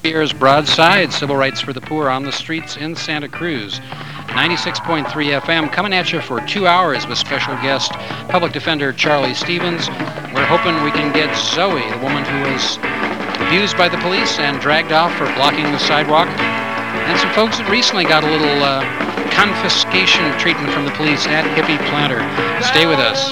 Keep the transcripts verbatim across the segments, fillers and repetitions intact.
Here's Broadside, Civil Rights for the Poor on the Streets in Santa Cruz. ninety-six point three F M, coming at you for two hours with special guest, Public Defender Charlie Stevens. We're hoping we can get Zoe, the woman who was abused by the police and dragged off for blocking the sidewalk, and some folks that recently got a little uh, confiscation treatment from the police at Hippie Planter. Stay with us.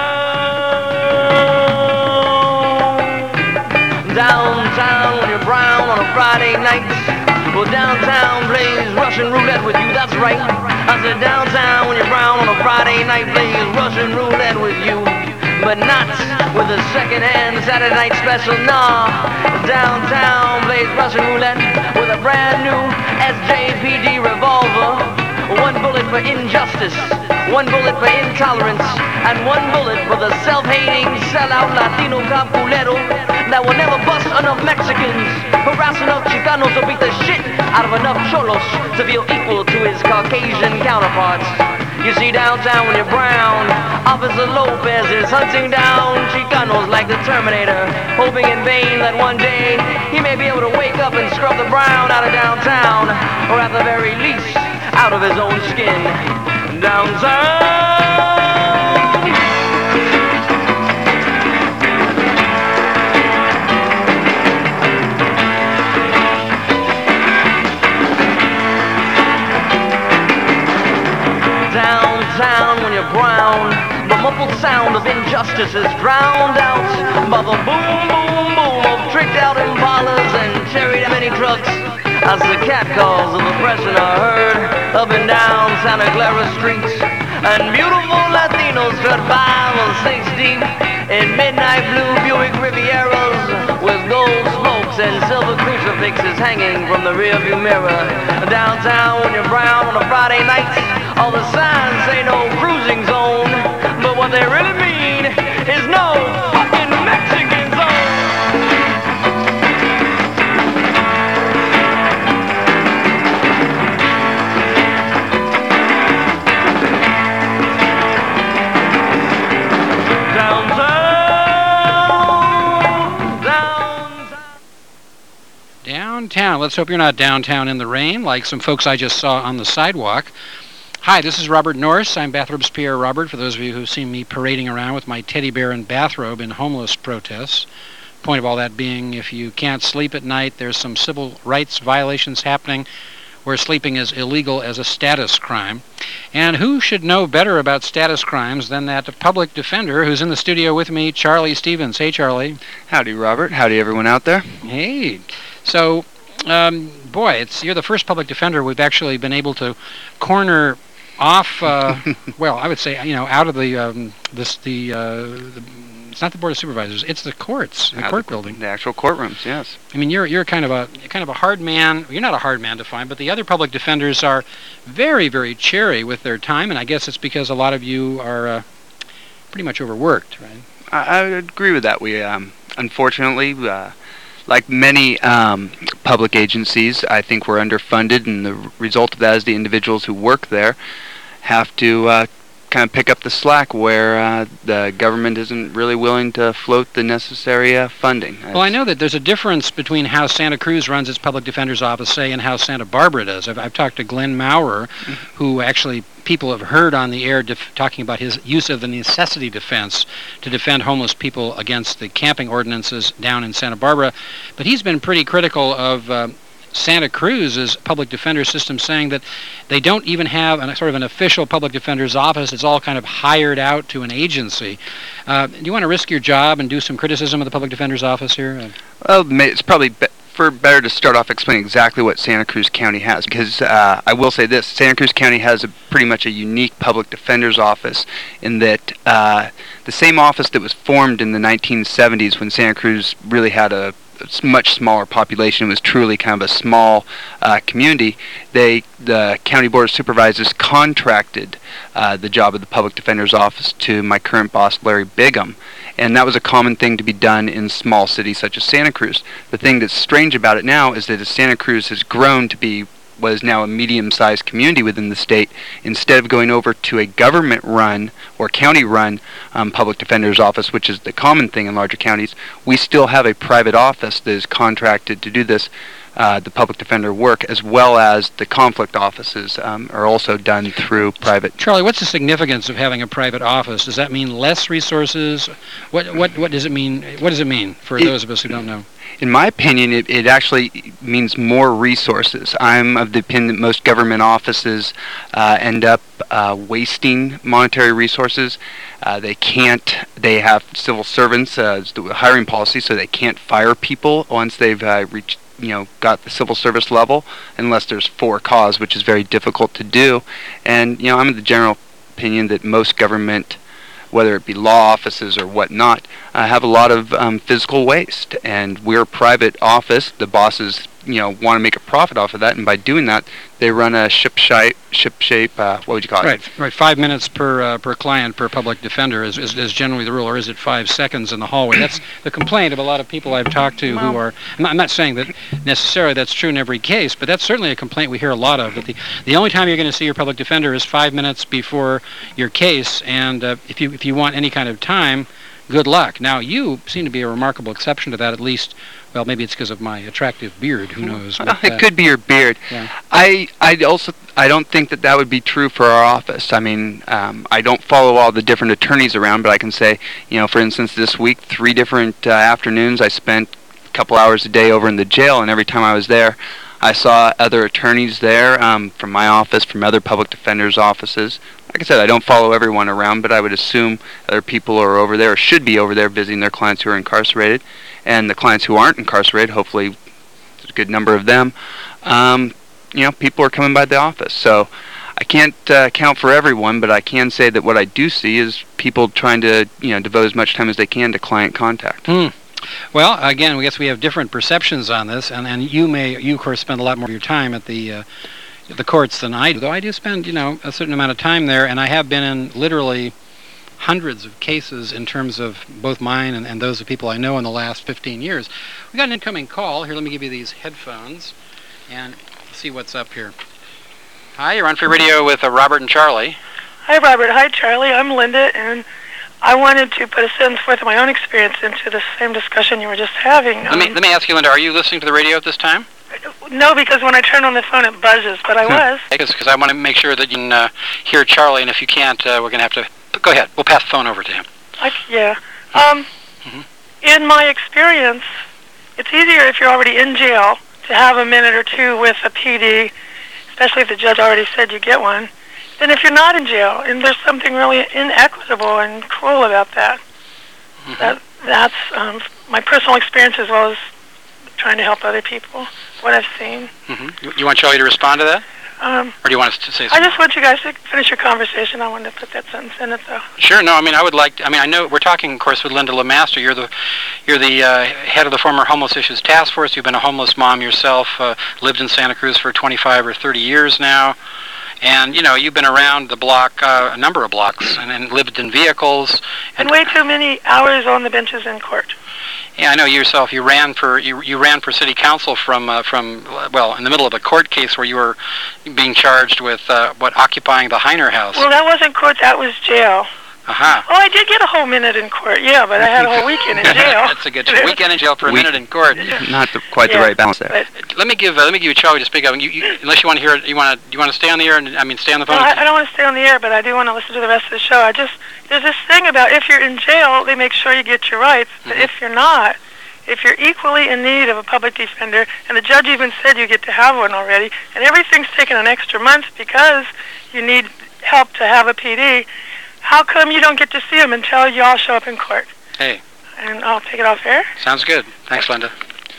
Downtown when you're brown on a Friday night. Well, downtown plays Russian roulette with you, that's right. I said downtown when you're brown on a Friday night plays Russian roulette with you. But not with a second-hand Saturday night special, nah. Downtown plays Russian roulette with a brand new S J P D revolver. One bullet for injustice, one bullet for intolerance, and one bullet for the self-hating, sellout Latino cop culero that will never bust enough Mexicans, harass enough Chicanos, or beat the shit out of enough cholos to feel equal to his Caucasian counterparts. You see, downtown when you're brown, Officer Lopez is hunting down Chicanos like the Terminator, hoping in vain that one day he may be able to wake up and scrub the brown out of downtown, or at the very least, out of his own skin. Downtown! Downtown when you're brown, the muffled sound of injustice is drowned out by the boom, boom, boom of tricked out Impalas and cherry mini trucks as the catcalls of oppression are heard up and down Santa Clara streets, and beautiful Latinos strut by with six deep in midnight blue Buick Rivieras with gold spokes and silver crucifixes hanging from the rearview mirror. Downtown when you're brown on a Friday night, all the signs say no cruising zone, but what they really mean is no fucking Mexican zone. Downtown, downtown. Downtown. Let's hope you're not downtown in the rain like some folks I just saw on the sidewalk. Hi, this is Robert Norris. I'm Bathrobes Pierre Robert, for those of you who've seen me parading around with my teddy bear and bathrobe in homeless protests. Point of all that being, if you can't sleep at night, there's some civil rights violations happening where sleeping is illegal as a status crime. And who should know better about status crimes than that public defender who's in the studio with me, Charlie Stevens. Hey, Charlie. Howdy, Robert. Howdy, everyone out there. Hey. So, um, boy, it's you're the first public defender we've actually been able to corner off, uh, well, I would say, you know, out of the, um, this, the, uh, the, it's not the Board of Supervisors, it's the courts, the uh, court the, building. The actual courtrooms, yes. I mean, you're you're kind of a kind of a hard man. You're not a hard man to find, but the other public defenders are very, very chary with their time, and I guess it's because a lot of you are uh, pretty much overworked, right? I, I would agree with that. We, um, unfortunately, uh, like many um, public agencies, I think we're underfunded, and the r- result of that is the individuals who work there have to uh, kind of pick up the slack where uh, the government isn't really willing to float the necessary uh, funding. That's Well, I know that there's a difference between how Santa Cruz runs its public defender's office, say, and how Santa Barbara does. I've, I've talked to Glenn Maurer, mm-hmm. who actually people have heard on the air def- talking about his use of the necessity defense to defend homeless people against the camping ordinances down in Santa Barbara. But he's been pretty critical of Uh, Santa Cruz's public defender system, saying that they don't even have a sort of an official public defender's office. It's all kind of hired out to an agency. Uh, do you want to risk your job and do some criticism of the public defender's office here? Well, it's probably be- for better to start off explaining exactly what Santa Cruz County has, because uh, I will say this: Santa Cruz County has a pretty much a unique public defender's office in that uh, the same office that was formed in the nineteen seventies when Santa Cruz really had a much smaller population, was truly kind of a small uh, community. They, the County Board of Supervisors, contracted uh, the job of the Public Defender's Office to my current boss, Larry Bigham, and that was a common thing to be done in small cities such as Santa Cruz. The thing that's strange about it now is that as Santa Cruz has grown to be what is now a medium-sized community within the state, instead of going over to a government-run or county-run um, public defender's office, which is the common thing in larger counties, we still have a private office that is contracted to do this, uh, the public defender work, as well as the conflict offices um, are also done through private. Charlie, what's the significance of having a private office? Does that mean less resources? What what what does it mean? What does it mean for It, those of us who don't know? In my opinion, it, it actually means more resources. I'm of the opinion that most government offices uh, end up uh, wasting monetary resources. Uh, they can't, they have civil servants, uh, the hiring policy, so they can't fire people once they've uh, reached, you know, got the civil service level, unless there's for cause, which is very difficult to do. And, you know, I'm of the general opinion that most government, whether it be law offices or whatnot, uh, have a lot of um, physical waste. And we're a private office. The bosses, you know, want to make a profit off of that, and by doing that, they run a ship shape, ship shape. Uh, what would you call it? Right, right. Five minutes per uh, per client per public defender is, is is generally the rule, or is it five seconds in the hallway? That's the complaint of a lot of people I've talked to who are. I'm not, I'm not saying that necessarily that's true in every case, but that's certainly a complaint we hear a lot of. That the the only time you're going to see your public defender is five minutes before your case, and uh, if you if you want any kind of time, good luck. Now, you seem to be a remarkable exception to that, at least. Well, maybe it's because of my attractive beard. Who knows? But, it uh, could be your beard. Yeah. I I also I don't think that that would be true for our office. I mean, um, I don't follow all the different attorneys around, but I can say, you know, for instance, this week, three different uh, afternoons, I spent a couple hours a day over in the jail, and every time I was there, I saw other attorneys there um, from my office, from other public defenders' offices. Like I said, I don't follow everyone around, but I would assume other people are over there, or should be over there, visiting their clients who are incarcerated. And the clients who aren't incarcerated, hopefully there's a good number of them, um, you know, people are coming by the office. So I can't uh, account for everyone, but I can say that what I do see is people trying to, you know, devote as much time as they can to client contact. Hmm. Well, again, I guess we have different perceptions on this, and, and you may, you of course, spend a lot more of your time at the uh, the courts than I do. Though I do spend, you know, a certain amount of time there, and I have been in literally hundreds of cases in terms of both mine and, and those of people I know in the last fifteen years. We got an incoming call. Here, let me give you these headphones and see what's up here. Hi, you're on Free Radio with uh, Robert and Charlie. Hi, Robert. Hi, Charlie. I'm Linda, and I wanted to put a sentence forth of my own experience into the same discussion you were just having. Let me um, let me ask you, Linda, are you listening to the radio at this time? No, because when I turn on the phone, it buzzes, but I was. Because I want to make sure that you can uh, hear Charlie, and if you can't, uh, we're going to have to... Go ahead. We'll pass the phone over to him. I, yeah. Um, mm-hmm. In my experience, it's easier if you're already in jail to have a minute or two with a P D, especially if the judge already said you get one, than if you're not in jail. And there's something really inequitable and cruel about that. Mm-hmm. That that's um, my personal experience as well as trying to help other people, what I've seen. Mm-hmm. You, you want Charlie to respond to that? Um, or do you want us to say something? I just want you guys to finish your conversation. I wanted to put that sentence in it, though. Sure. No, I mean, I would like to, I mean, I know we're talking, of course, with Linda LeMaster. You're the you're the uh, head of the former Homeless Issues Task Force. You've been a homeless mom yourself, uh, lived in Santa Cruz for twenty-five or thirty years now. And, you know, you've been around the block, uh, a number of blocks, and, and lived in vehicles. And, and way too many hours on the benches in court. Yeah, I know yourself. You ran for you you ran for city council from uh, from well in the middle of a court case where you were being charged with uh, what occupying the Heiner House. Well, that wasn't court. That was jail. Aha. Uh-huh. Oh, I did get a whole minute in court. Yeah, but I had a whole weekend in jail. That's a good weekend in jail for a we, minute in court. Not the, quite yeah, the right balance there. Let me give uh, let me give you Charlie to speak up. You, you, unless you want to hear it, you want to you want to stay on the air and I mean stay on the phone. No, I, I don't want to stay on the air, but I do want to listen to the rest of the show. I just there's this thing about if you're in jail, they make sure you get your rights. But mm-hmm. if you're not, if you're equally in need of a public defender, and the judge even said you get to have one already, and everything's taken an extra month because you need help to have a P D, how come you don't get to see them until you all show up in court? Hey. And I'll take it off air. Sounds good. Thanks, Linda.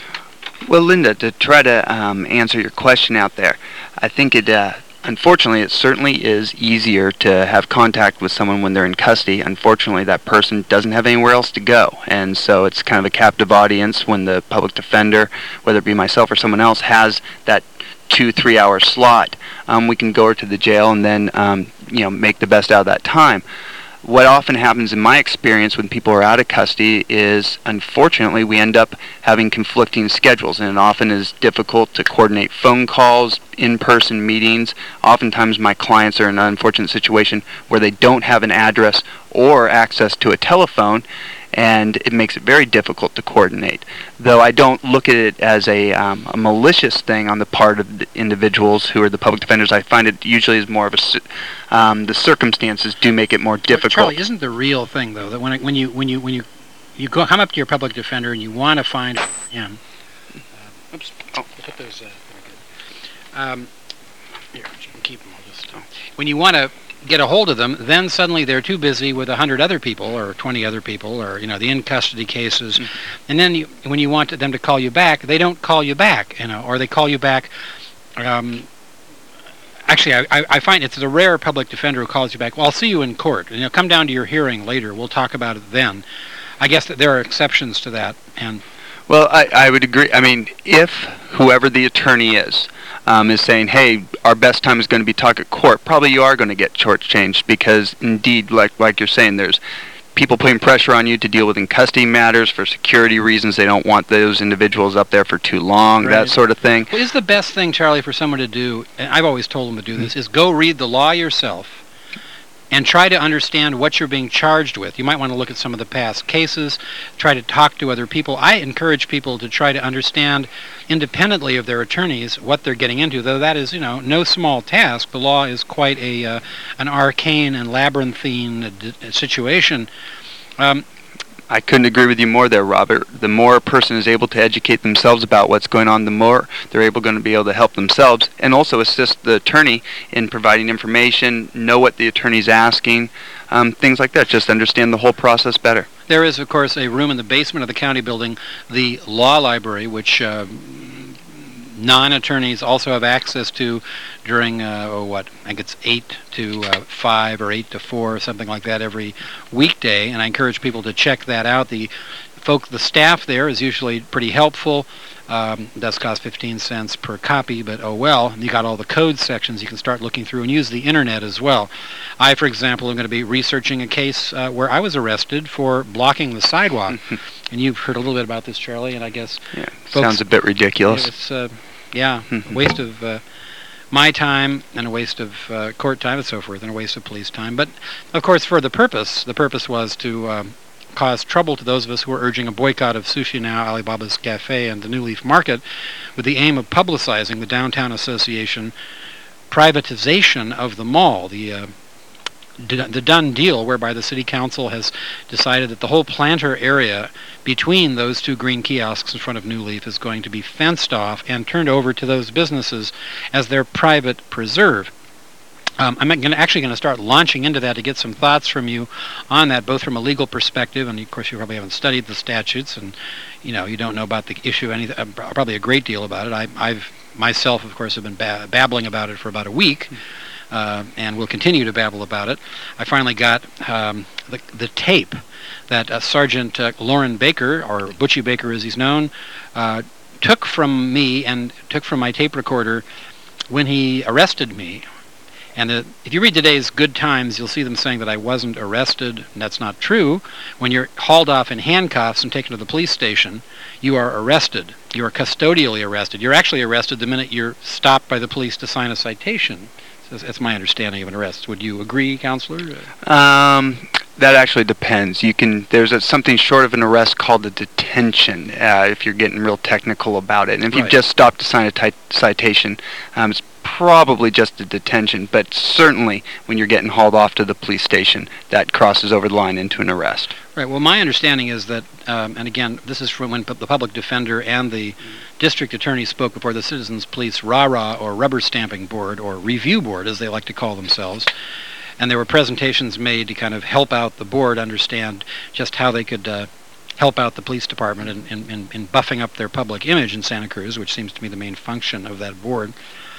Well, Linda, to try to um, answer your question out there, I think it, uh, unfortunately, it certainly is easier to have contact with someone when they're in custody. Unfortunately, that person doesn't have anywhere else to go, and so it's kind of a captive audience when the public defender, whether it be myself or someone else, has that two, three-hour slot. Um, we can go over to the jail and then, um, you know, make the best out of that time. what often happens in my experience when people are out of custody is, unfortunately, we end up having conflicting schedules, and it often is difficult to coordinate phone calls, in-person meetings. Oftentimes my clients are in an unfortunate situation where they don't have an address or access to a telephone, and it makes it very difficult to coordinate. Though I don't look at it as a, um, a malicious thing on the part of the individuals who are the public defenders. I find it usually is more of a, ci- um, the circumstances do make it more difficult. Charlie, isn't the real thing though that when it, when you when you when you you go come up to your public defender and you want to find him? Uh, oops. Oh, put those. Uh, very good. Um, here, you can keep them. I'll just. Uh, when you want to get a hold of them, then suddenly they're too busy with a hundred other people or twenty other people, or you know the in custody cases, mm-hmm. and then you, when you want them to call you back, they don't call you back, you know, or they call you back. Um, actually, I, I find it's the rare public defender who calls you back. Well, I'll see you in court. You know, come down to your hearing later. We'll talk about it then. I guess that there are exceptions to that, and. Well, I, I would agree. I mean, if whoever the attorney is um, is saying, hey, our best time is going to be talk at court, probably you are going to get shortchanged because, indeed, like like you're saying, there's people putting pressure on you to deal with in custody matters for security reasons. They don't want those individuals up there for too long, right. That sort of thing. What is the best thing, Charlie, for someone to do, and I've always told them to do this, is go read the law yourself and try to understand what you're being charged with. You might want to look at some of the past cases, try to talk to other people. I encourage people to try to understand independently of their attorneys what they're getting into, though that is, you know, no small task. The law is quite a uh, an arcane and labyrinthine uh, d- situation. Um, I couldn't agree with you more there, Robert. The more a person is able to educate themselves about what's going on, the more they're able going to be able to help themselves and also assist the attorney in providing information, know what the attorney's asking, um, things like that. Just understand the whole process better. There is, of course, a room in the basement of the county building, the law library, which uh, non-attorneys also have access to during, uh, oh, what, I think it's eight to five or eight to four, or something like that every weekday, and I encourage people to check that out. The folk, the staff there is usually pretty helpful. Um, it does cost fifteen cents per copy, but oh well. You got all the code sections you can start looking through and use the internet as well. I, for example, am going to be researching a case uh, where I was arrested for blocking the sidewalk. And you've heard a little bit about this, Charlie, and I guess... Yeah, folks, sounds a bit ridiculous. It's, uh, yeah, a waste of uh, my time and a waste of uh, court time and so forth, and a waste of police time. But, of course, for the purpose, the purpose was to... Um, cause trouble to those of us who are urging a boycott of Sushi Now, Alibaba's Cafe, and the New Leaf Market with the aim of publicizing the Downtown Association privatization of the mall, the uh, d- the done deal whereby the City Council has decided that the whole planter area between those two green kiosks in front of New Leaf is going to be fenced off and turned over to those businesses as their private preserve. Um, I'm gonna, actually going to start launching into that to get some thoughts from you on that, both from a legal perspective, and of course you probably haven't studied the statutes, and you know you don't know about the issue any uh, probably a great deal about it. I, I've myself, of course, have been ba- babbling about it for about a week, uh, and will continue to babble about it. I finally got um, the the tape that uh, Sergeant uh, Lauren Baker, or Butchie Baker as he's known, uh, took from me and took from my tape recorder when he arrested me. And uh, if you read today's Good Times, you'll see them saying that I wasn't arrested, and that's not true. When you're hauled off in handcuffs and taken to the police station, you are arrested. You are custodially arrested. You're actually arrested the minute you're stopped by the police to sign a citation. So that's my understanding of an arrest. Would you agree, Counselor? Um, that actually depends. You can. There's a, something short of an arrest called a detention, uh, if you're getting real technical about it. And if Right. you've just stopped to sign a ti- citation, um, it's probably just a detention. But certainly, when you're getting hauled off to the police station, that crosses over the line into an arrest. Right. Well, my understanding is that, um, and again, this is from when pu- the public defender and the district attorney spoke before the Citizens Police R A R A, or Rubber Stamping Board, or Review Board, as they like to call themselves. And there were presentations made to kind of help out the board understand just how they could uh, help out the police department in, in, in, in buffing up their public image in Santa Cruz, which seems to be the main function of that board.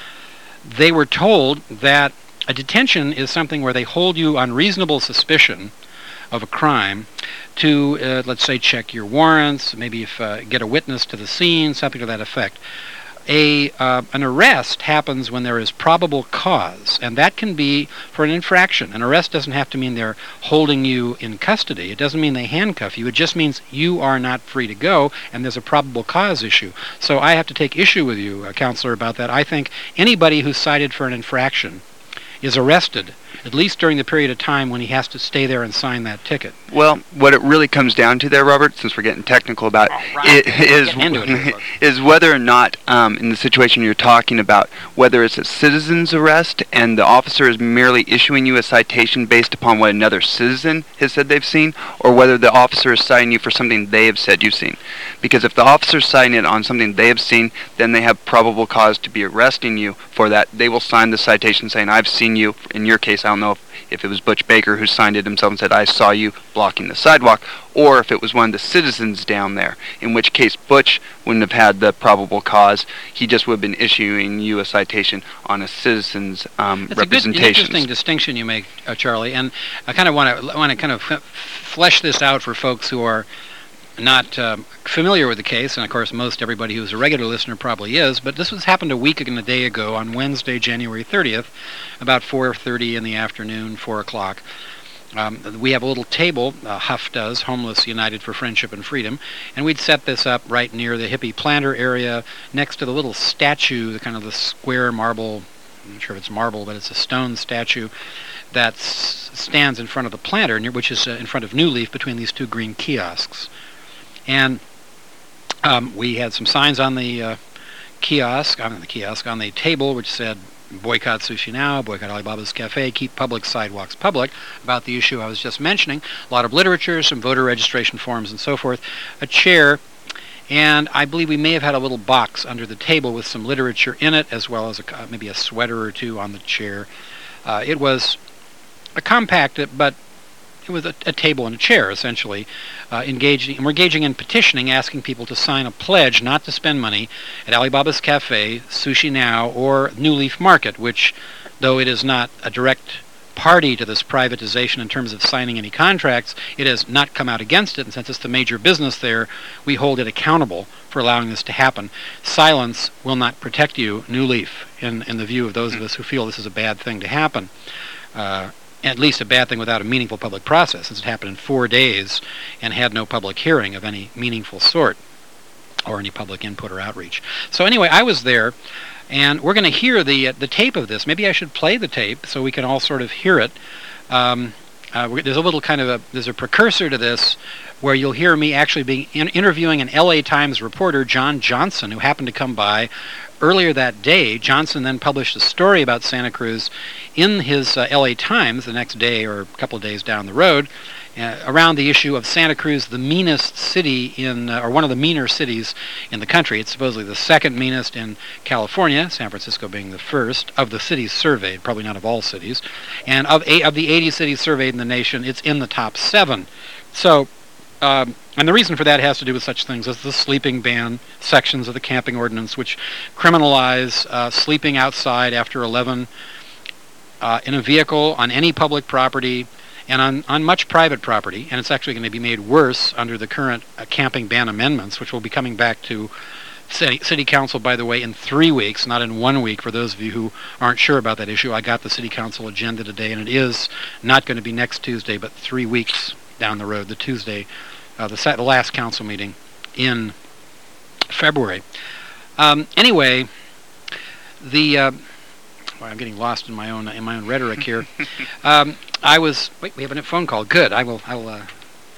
They were told that a detention is something where they hold you on reasonable suspicion of a crime to, uh, let's say, check your warrants, maybe if uh, get a witness to the scene, something to that effect. a uh, an arrest happens when there is probable cause, and that can be for an infraction. An arrest doesn't have to mean they're holding you in custody. It doesn't mean they handcuff you. It just means you are not free to go, and there's a probable cause issue. So I have to take issue with you, uh, Counselor, about that. I think anybody who's cited for an infraction is arrested, at least during the period of time when he has to stay there and sign that ticket. Well, what it really comes down to there, Robert, since we're getting technical about it, Oh, right. it is, Getting into it here, folks. is whether or not, um, in the situation you're talking about, whether it's a citizen's arrest and the officer is merely issuing you a citation based upon what another citizen has said they've seen, or whether the officer is citing you for something they have said you've seen. Because if the officer's citing it on something they have seen, then they have probable cause to be arresting you for that. They will sign the citation saying, I've seen you. In your case, I don't know if, if it was Butch Baker who signed it himself and said, I saw you blocking the sidewalk, or if it was one of the citizens down there, in which case Butch wouldn't have had the probable cause. He just would have been issuing you a citation on a citizen's um, It's a good, an representations. interesting distinction you make, uh, Charlie, and I kind of want to want to kind of f- flesh this out for folks who are not um, familiar with the case, and of course most everybody who's a regular listener probably is, but this was happened a week and a day ago on Wednesday, January thirtieth, about four thirty in the afternoon, four o'clock. Um, we have a little table, uh, Huff does, Homeless United for Friendship and Freedom, and we'd set this up right near the hippie planter area next to the little statue, the kind of the square marble, I'm not sure if it's marble, but it's a stone statue that s- stands in front of the planter, near, which is uh, in front of New Leaf between these two green kiosks. And um, we had some signs on the uh, kiosk, on the kiosk, on the table, which said, boycott Sushi Now, boycott Alibaba's Cafe, keep public sidewalks public, about the issue I was just mentioning. A lot of literature, some voter registration forms and so forth, a chair, and I believe we may have had a little box under the table with some literature in it, as well as a, uh, maybe a sweater or two on the chair. Uh, it was a compact, but it was a, a table and a chair, essentially, uh, engaging, and we're engaging in petitioning, asking people to sign a pledge not to spend money at Alibaba's Cafe, Sushi Now, or New Leaf Market, which, though it is not a direct party to this privatization in terms of signing any contracts, it has not come out against it, and since it's the major business there, we hold it accountable for allowing this to happen. Silence will not protect you, New Leaf, in, in the view of those of us who feel this is a bad thing to happen. Uh, at least a bad thing without a meaningful public process, since it happened in four days and had no public hearing of any meaningful sort or any public input or outreach. So anyway, I was there, and we're going to hear the uh, the tape of this. Maybe I should play the tape so we can all sort of hear it. Um, uh, we- there's a little kind of a, there's a precursor to this where you'll hear me actually being in, interviewing an L A Times reporter, John Johnson, who happened to come by earlier that day. Johnson then published a story about Santa Cruz in his uh, L A Times the next day or a couple of days down the road uh, around the issue of Santa Cruz, the meanest city in, uh, or one of the meaner cities in the country. It's supposedly the second meanest in California, San Francisco being the first of the cities surveyed, probably not of all cities. And of, eight, of the eighty cities surveyed in the nation, it's in the top seven. So, Um, and the reason for that has to do with such things as the sleeping ban sections of the camping ordinance, which criminalize uh, sleeping outside after eleven uh, in a vehicle on any public property and on, on much private property. And it's actually going to be made worse under the current uh, camping ban amendments, which will be coming back to City, City Council, by the way, in three weeks, not in one week, for those of you who aren't sure about that issue. I got the City Council agenda today, and it is not going to be next Tuesday, but three weeks down the road, the Tuesday, uh, the, sa- the last council meeting in February. Um, anyway, the uh, well, I'm getting lost in my own in my own rhetoric here. um, I was wait, we have a phone call. Good. I will. I will. Uh,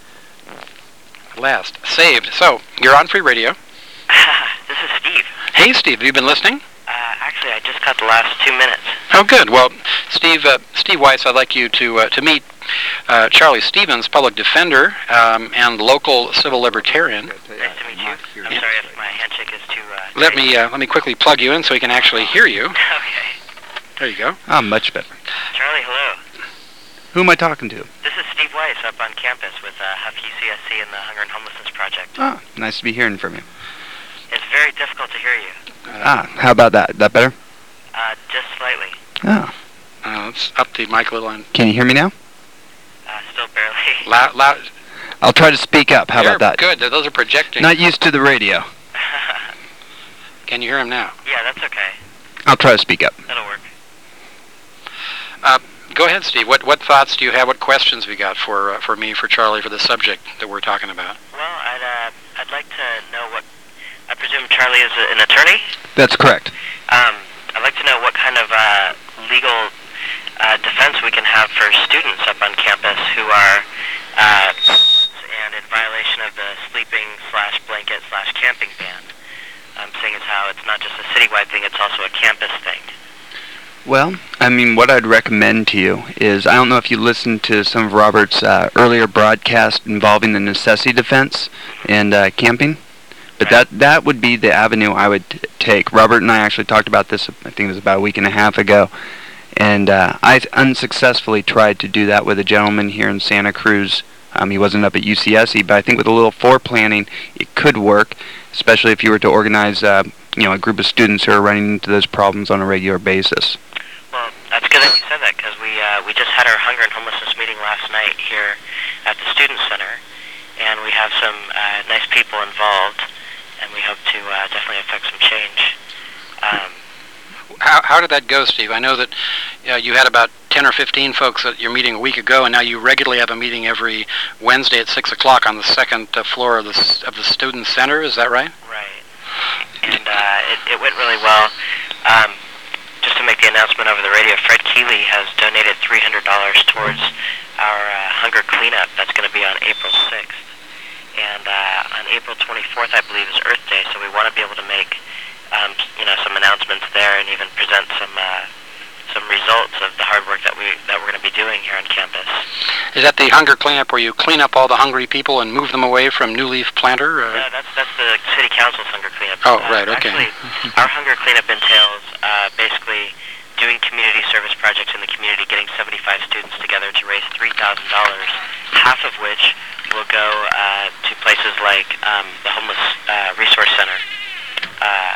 last saved. So you're on Free Radio. This is Steve. Hey, Steve. Have you been listening? Uh, actually, I just got the last two minutes. Oh, good. Well, Steve, uh, Steve Weiss, I'd like you to uh, to meet uh, Charlie Stevens, public defender um, and local civil libertarian. Nice to meet you. I'm sorry if my handshake is too. Uh, Let me uh, let me quickly plug you in so he can actually hear you. Okay. There you go. Ah, much better. Charlie, hello. Who am I talking to? This is Steve Weiss up on campus with uh, Huff U C S C and the Hunger and Homelessness Project. Ah, nice to be hearing from you. It's very difficult to hear you. Ah, how about that? Is that better? Uh, just slightly. Oh. Uh, let's up the mic a little and Can you hear me now? Uh, still barely. loud. loud. I'll try to speak up. How There, about that? Good. Those are projecting. Not used to the radio. Can you hear him now? Yeah, that's okay. I'll try to speak up. That'll work. Uh, go ahead, Steve. What what thoughts do you have? What questions have you got for uh, for me, for Charlie, for the subject that we're talking about? Well, I'd uh, I'd like to know what. I presume Charlie is a, an attorney. That's correct. Um, I'd like to know what kind of uh, legal uh, defense we can have for students up on campus who are uh, and in violation of the sleeping slash blanket slash camping ban. I'm saying as how it's not just a citywide thing; it's also a campus thing. Well, I mean, what I'd recommend to you is, I don't know if you listened to some of Robert's uh, earlier broadcast involving the necessity defense and uh, camping, but that that would be the avenue I would t- take. Robert and I actually talked about this, I think it was about a week and a half ago, and uh, I unsuccessfully tried to do that with a gentleman here in Santa Cruz. Um, he wasn't up at U C S C, but I think with a little foreplanning, it could work, especially if you were to organize uh, you know, a group of students who are running into those problems on a regular basis. Well, that's good that you said that, because we uh, we just had our hunger and homelessness meeting last night here at the Student Center, and we have some uh, nice people involved, and we hope to uh, definitely affect some change. Um, How how did that go, Steve? I know that uh, you had about ten or fifteen folks at your meeting a week ago, and now you regularly have a meeting every Wednesday at six o'clock on the second uh, floor of the s- of the Student Center. Is that right? right. And uh, it, it went really well. Um, just to make the announcement over the radio, Fred Keeley has donated three hundred dollars towards our uh, hunger cleanup. That's going to be on April sixth. And uh, on April twenty-fourth, I believe, is Earth Day, so we want to be able to make Um, you know, some announcements there, and even present some uh, some results of the hard work that we that we're going to be doing here on campus. Is that the hunger cleanup where you clean up all the hungry people and move them away from New Leaf Planter? Uh, No, that's that's the city council's hunger cleanup. Oh, Uh, right, okay. Actually, our hunger cleanup entails uh, basically doing community service projects in the community, getting seventy-five students together to raise three thousand dollars, half of which will go uh, to places like um, the Homeless uh, Resource Center. Uh,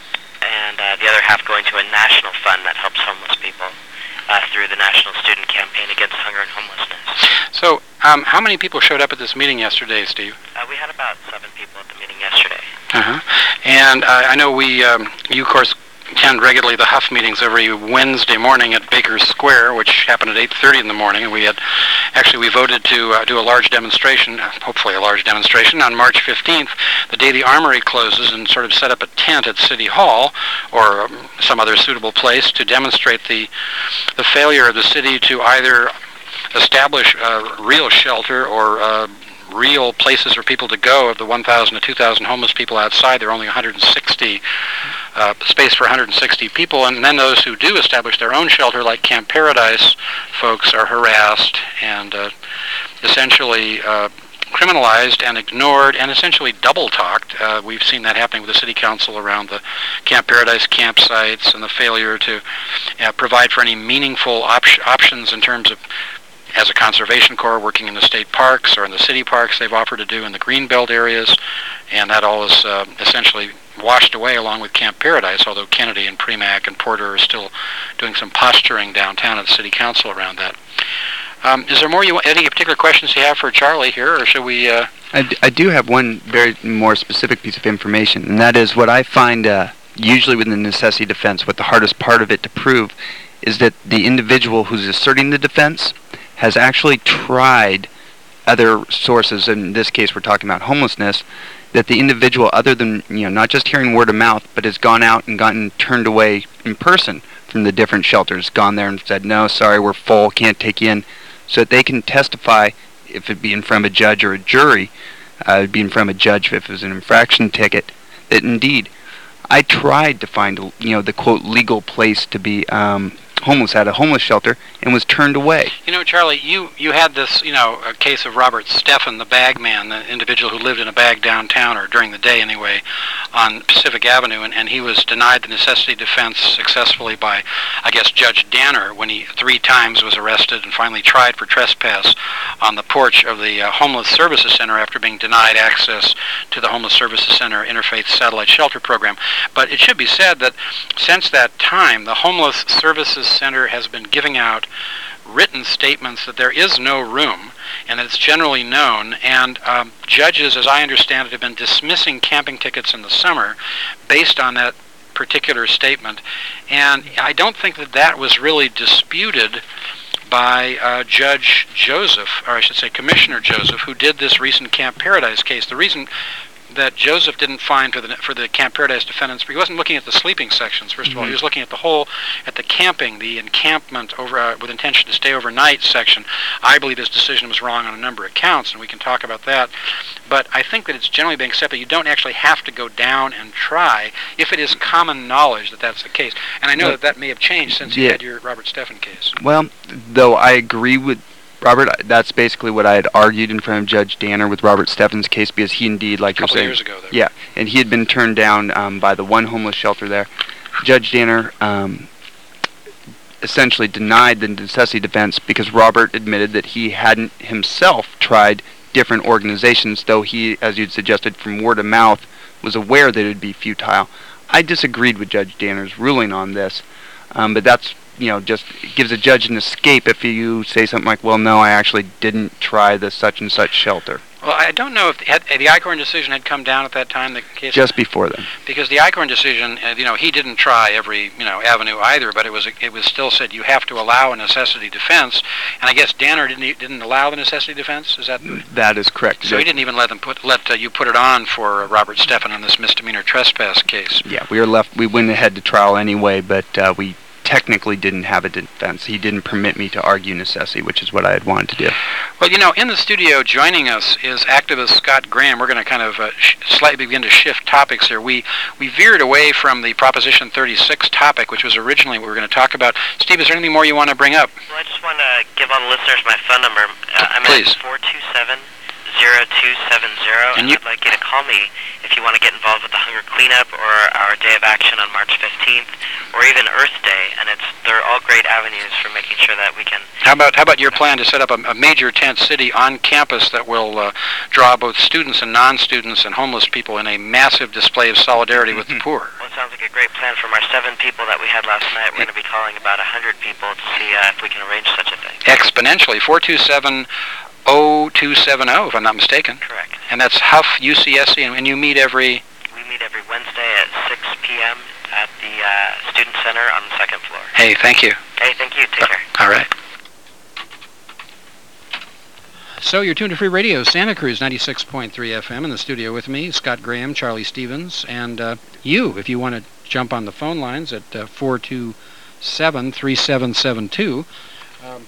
and uh, the other half going to a national fund that helps homeless people uh, through the National Student Campaign Against Hunger and Homelessness. So, um, how many people showed up at this meeting yesterday, Steve? Uh, we had about seven people at the meeting yesterday. Uh-huh. And uh, I know we, um, you, of course, attend regularly the Huff meetings every Wednesday morning at Baker Square, which happen at eight thirty in the morning. And we had, actually, we voted to uh, do a large demonstration, uh, hopefully a large demonstration, on March fifteenth, the day the Armory closes, and sort of set up a tent at City Hall or um, some other suitable place to demonstrate the the failure of the city to either establish a real shelter or uh, real places for people to go. Of the one thousand to two thousand homeless people outside, there are only one hundred sixty uh, space for one hundred sixty people, and then those who do establish their own shelter, like Camp Paradise folks, are harassed and uh, essentially uh, criminalized and ignored and essentially double-talked. Uh, we've seen that happening with the City Council around the Camp Paradise campsites and the failure to uh, provide for any meaningful op- options in terms of, as a conservation corps working in the state parks or in the city parks, they've offered to do in the greenbelt areas, and that all is uh, essentially washed away along with Camp Paradise, although Kennedy and Premack and Porter are still doing some posturing downtown at the City Council around that. Um, is there more you any particular questions you have for Charlie here, or should we... Uh... I, d- I do have one very more specific piece of information, and that is what I find uh, usually with the necessity defense, what the hardest part of it to prove is that the individual who's asserting the defense has actually tried other sources. In this case, we're talking about homelessness, that the individual, other than, you know, not just hearing word of mouth, but has gone out and gotten turned away in person from the different shelters, gone there and said, no, sorry, we're full, can't take you in, so that they can testify, if it be in front of a judge or a jury, uh, it'd be in front of a judge if it was an infraction ticket, that indeed, I tried to find, you know, the quote legal place to be um, homeless at a homeless shelter and was turned away. You know, Charlie, you, you had this, you know, a case of Robert Steffen, the bag man, the individual who lived in a bag downtown, or during the day anyway, on Pacific Avenue, and, and he was denied the necessity defense successfully by, I guess, Judge Danner, when he three times was arrested and finally tried for trespass on the porch of the uh, Homeless Services Center after being denied access to the Homeless Services Center Interfaith Satellite Shelter Program. But it should be said that since that time, the Homeless Services Center has been giving out written statements that there is no room, and that it's generally known, and um, judges, as I understand it, have been dismissing camping tickets in the summer based on that particular statement, and I don't think that that was really disputed by uh, Judge Joseph, or I should say Commissioner Joseph, who did this recent Camp Paradise case. The reason that Joseph didn't find for the for the Camp Paradise defendants, he wasn't looking at the sleeping sections, first of Mm-hmm. all. He was looking at the whole, at the camping, the encampment over uh, with intention to stay overnight section. I believe his decision was wrong on a number of counts, and we can talk about that. But I think that it's generally being accepted. You don't actually have to go down and try if it is common knowledge that that's the case. And I know Yeah. that that may have changed since you Yeah. had your Robert Steffen case. Well, though I agree with Robert, that's basically what I had argued in front of Judge Danner with Robert Steffen's case, because he indeed, like A you're couple saying, years ago, though. yeah, and he had been turned down um, by the one homeless shelter there. Judge Danner um, essentially denied the necessity defense because Robert admitted that he hadn't himself tried different organizations, though he, as you'd suggested, from word of mouth, was aware that it would be futile. I disagreed with Judge Danner's ruling on this, um, but that's, you know, just gives a judge an escape if you say something like, well, no, I actually didn't try the such and such shelter. Well, I don't know if the, had, the Eichhorn decision had come down at that time, the case, Just before then. because the Eichhorn decision, uh, you know, he didn't try every, you know, avenue either, but it was it was still said you have to allow a necessity defense, and I guess Danner didn't e- didn't allow the necessity defense. Is that That is correct. so? He didn't even let them put let uh, you put it on for uh, Robert Steffen on this misdemeanor trespass case. Yeah, we were left. We went ahead to trial anyway, but uh, we technically didn't have a defense. He didn't permit me to argue necessity, which is what I had wanted to do. Well, you know, in the studio joining us is activist Scott Graham. We're going to kind of uh, sh- slightly begin to shift topics here. We we veered away from the Proposition thirty-six topic, which was originally what we were going to talk about. Steve, is there anything more you want to bring up? Well, I just want to give all the listeners my phone number. Uh, I'm Please. at four two seven, zero two seven zero, And and you- I'd like you to call me if you want to get involved with the Hunger Cleanup or our Day of Action on March fifteenth, or even Earth Day, and it's they're all great avenues for making sure that we can. How about how about your plan to set up a, a major tent city on campus that will uh, draw both students and non-students and homeless people in a massive display of solidarity with the poor? Well, it sounds like a great plan. From our seven people that we had last night, we're going to be calling about one hundred people to see uh, if we can arrange such a thing. Exponentially, four two seven oh two seven oh, if I'm not mistaken. Correct. And that's Huff U C S C, and, and you meet every... We meet every Wednesday at six p.m. at the uh, Student Center on the second floor. Hey, thank you. Hey, thank you. Take care. All right. So you're tuned to Free Radio, Santa Cruz ninety-six point three F M. In the studio with me, Scott Graham, Charlie Stevens, and uh, you, if you want to jump on the phone lines at uh, four two seven, three seven seven two. Um,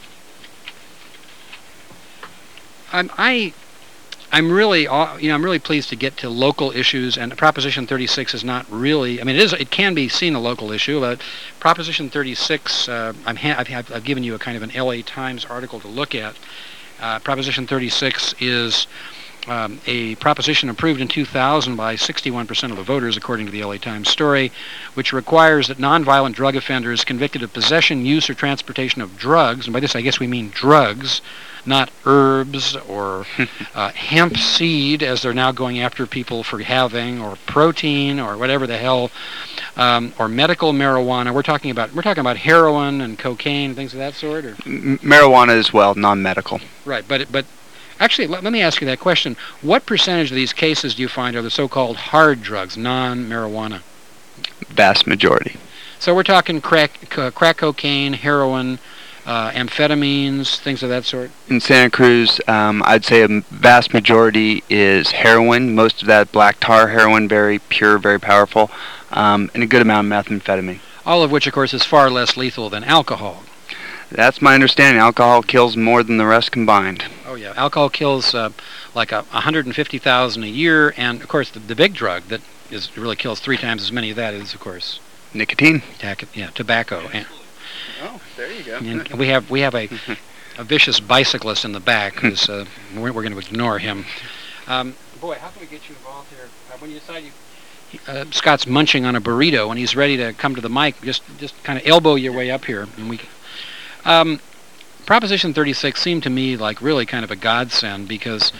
I'm, I, I'm really, aw- you know, I'm really pleased to get to local issues, and Proposition thirty-six is not really. I mean, it is. It can be seen a local issue, but Proposition thirty-six. Uh, I'm ha- I've, I've I've given you a kind of an L A Times article to look at. Uh, Proposition thirty-six is um, a proposition approved in two thousand by sixty-one percent of the voters, according to the L A Times story, which requires that nonviolent drug offenders convicted of possession, use, or transportation of drugs, and by this I guess we mean drugs, not herbs or uh, hemp seed, as they're now going after people for having, or protein, or whatever the hell, um, or medical marijuana. We're talking about we're talking about heroin and cocaine, things of that sort, or M- marijuana as well, non-medical. right? But but actually, let, let me ask you that question: what percentage of these cases do you find are the so-called hard drugs, non-marijuana? Vast majority. So we're talking crack, c- crack cocaine, heroin, uh, amphetamines, things of that sort. In Santa Cruz, um, I'd say a m- vast majority is heroin. Most of that black tar heroin, very pure, very powerful, um, and a good amount of methamphetamine. All of which, of course, is far less lethal than alcohol. That's my understanding. Alcohol kills more than the rest combined. Oh yeah, alcohol kills uh, like a one hundred fifty thousand a year, and of course the, the big drug that is really kills three times as many of that is, of course, Nicotine. tac- yeah, tobacco. And, Oh, there you go. and we have we have a a vicious bicyclist in the back who's uh, we're, we're going to ignore him. Um, boy, how can we get you involved here? Uh, when you decide you. Uh, Scott's munching on a burrito, and he's ready to come to the mic. Just, just kind of elbow your way up here, and we. Um, Proposition thirty-six seemed to me like really kind of a godsend because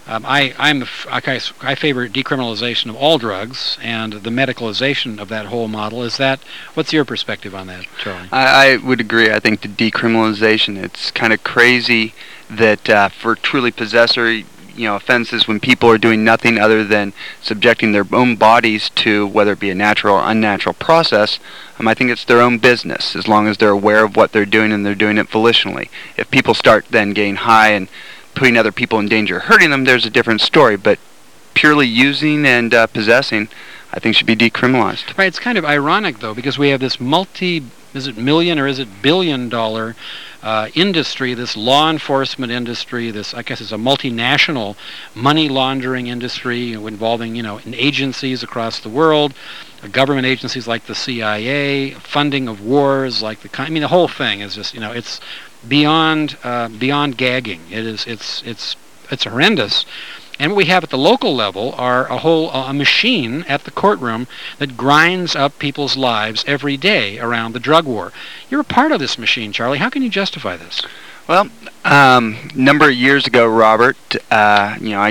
Um, I I'm a f- I, I favor decriminalization of all drugs and the medicalization of that whole model. Is that what's your perspective on that, Charlie? I, I would agree. I think the decriminalization, it's kind of crazy that uh, for truly possessory, you know, offenses, when people are doing nothing other than subjecting their own bodies to whether it be a natural or unnatural process, um, I think it's their own business as long as they're aware of what they're doing and they're doing it volitionally. If people start then getting high and putting other people in danger, hurting them, there's a different story. But purely using and uh, possessing, I think should be decriminalized. Right. It's kind of ironic though, because we have this multi, is it million or is it billion dollar uh, industry, this law enforcement industry, this, I guess it's a multinational money laundering industry, you know, involving, you know, in agencies across the world, uh, government agencies like the C I A, funding of wars like the, I mean, the whole thing is just, you know, it's beyond uh, beyond gagging. It is, it's, it's, it's horrendous. And what we have at the local level are a whole uh, a machine at the courtroom that grinds up people's lives every day around the drug war. You're a part of this machine, Charlie. How can you justify this? Well, um, a number of years ago, Robert, uh, you know, I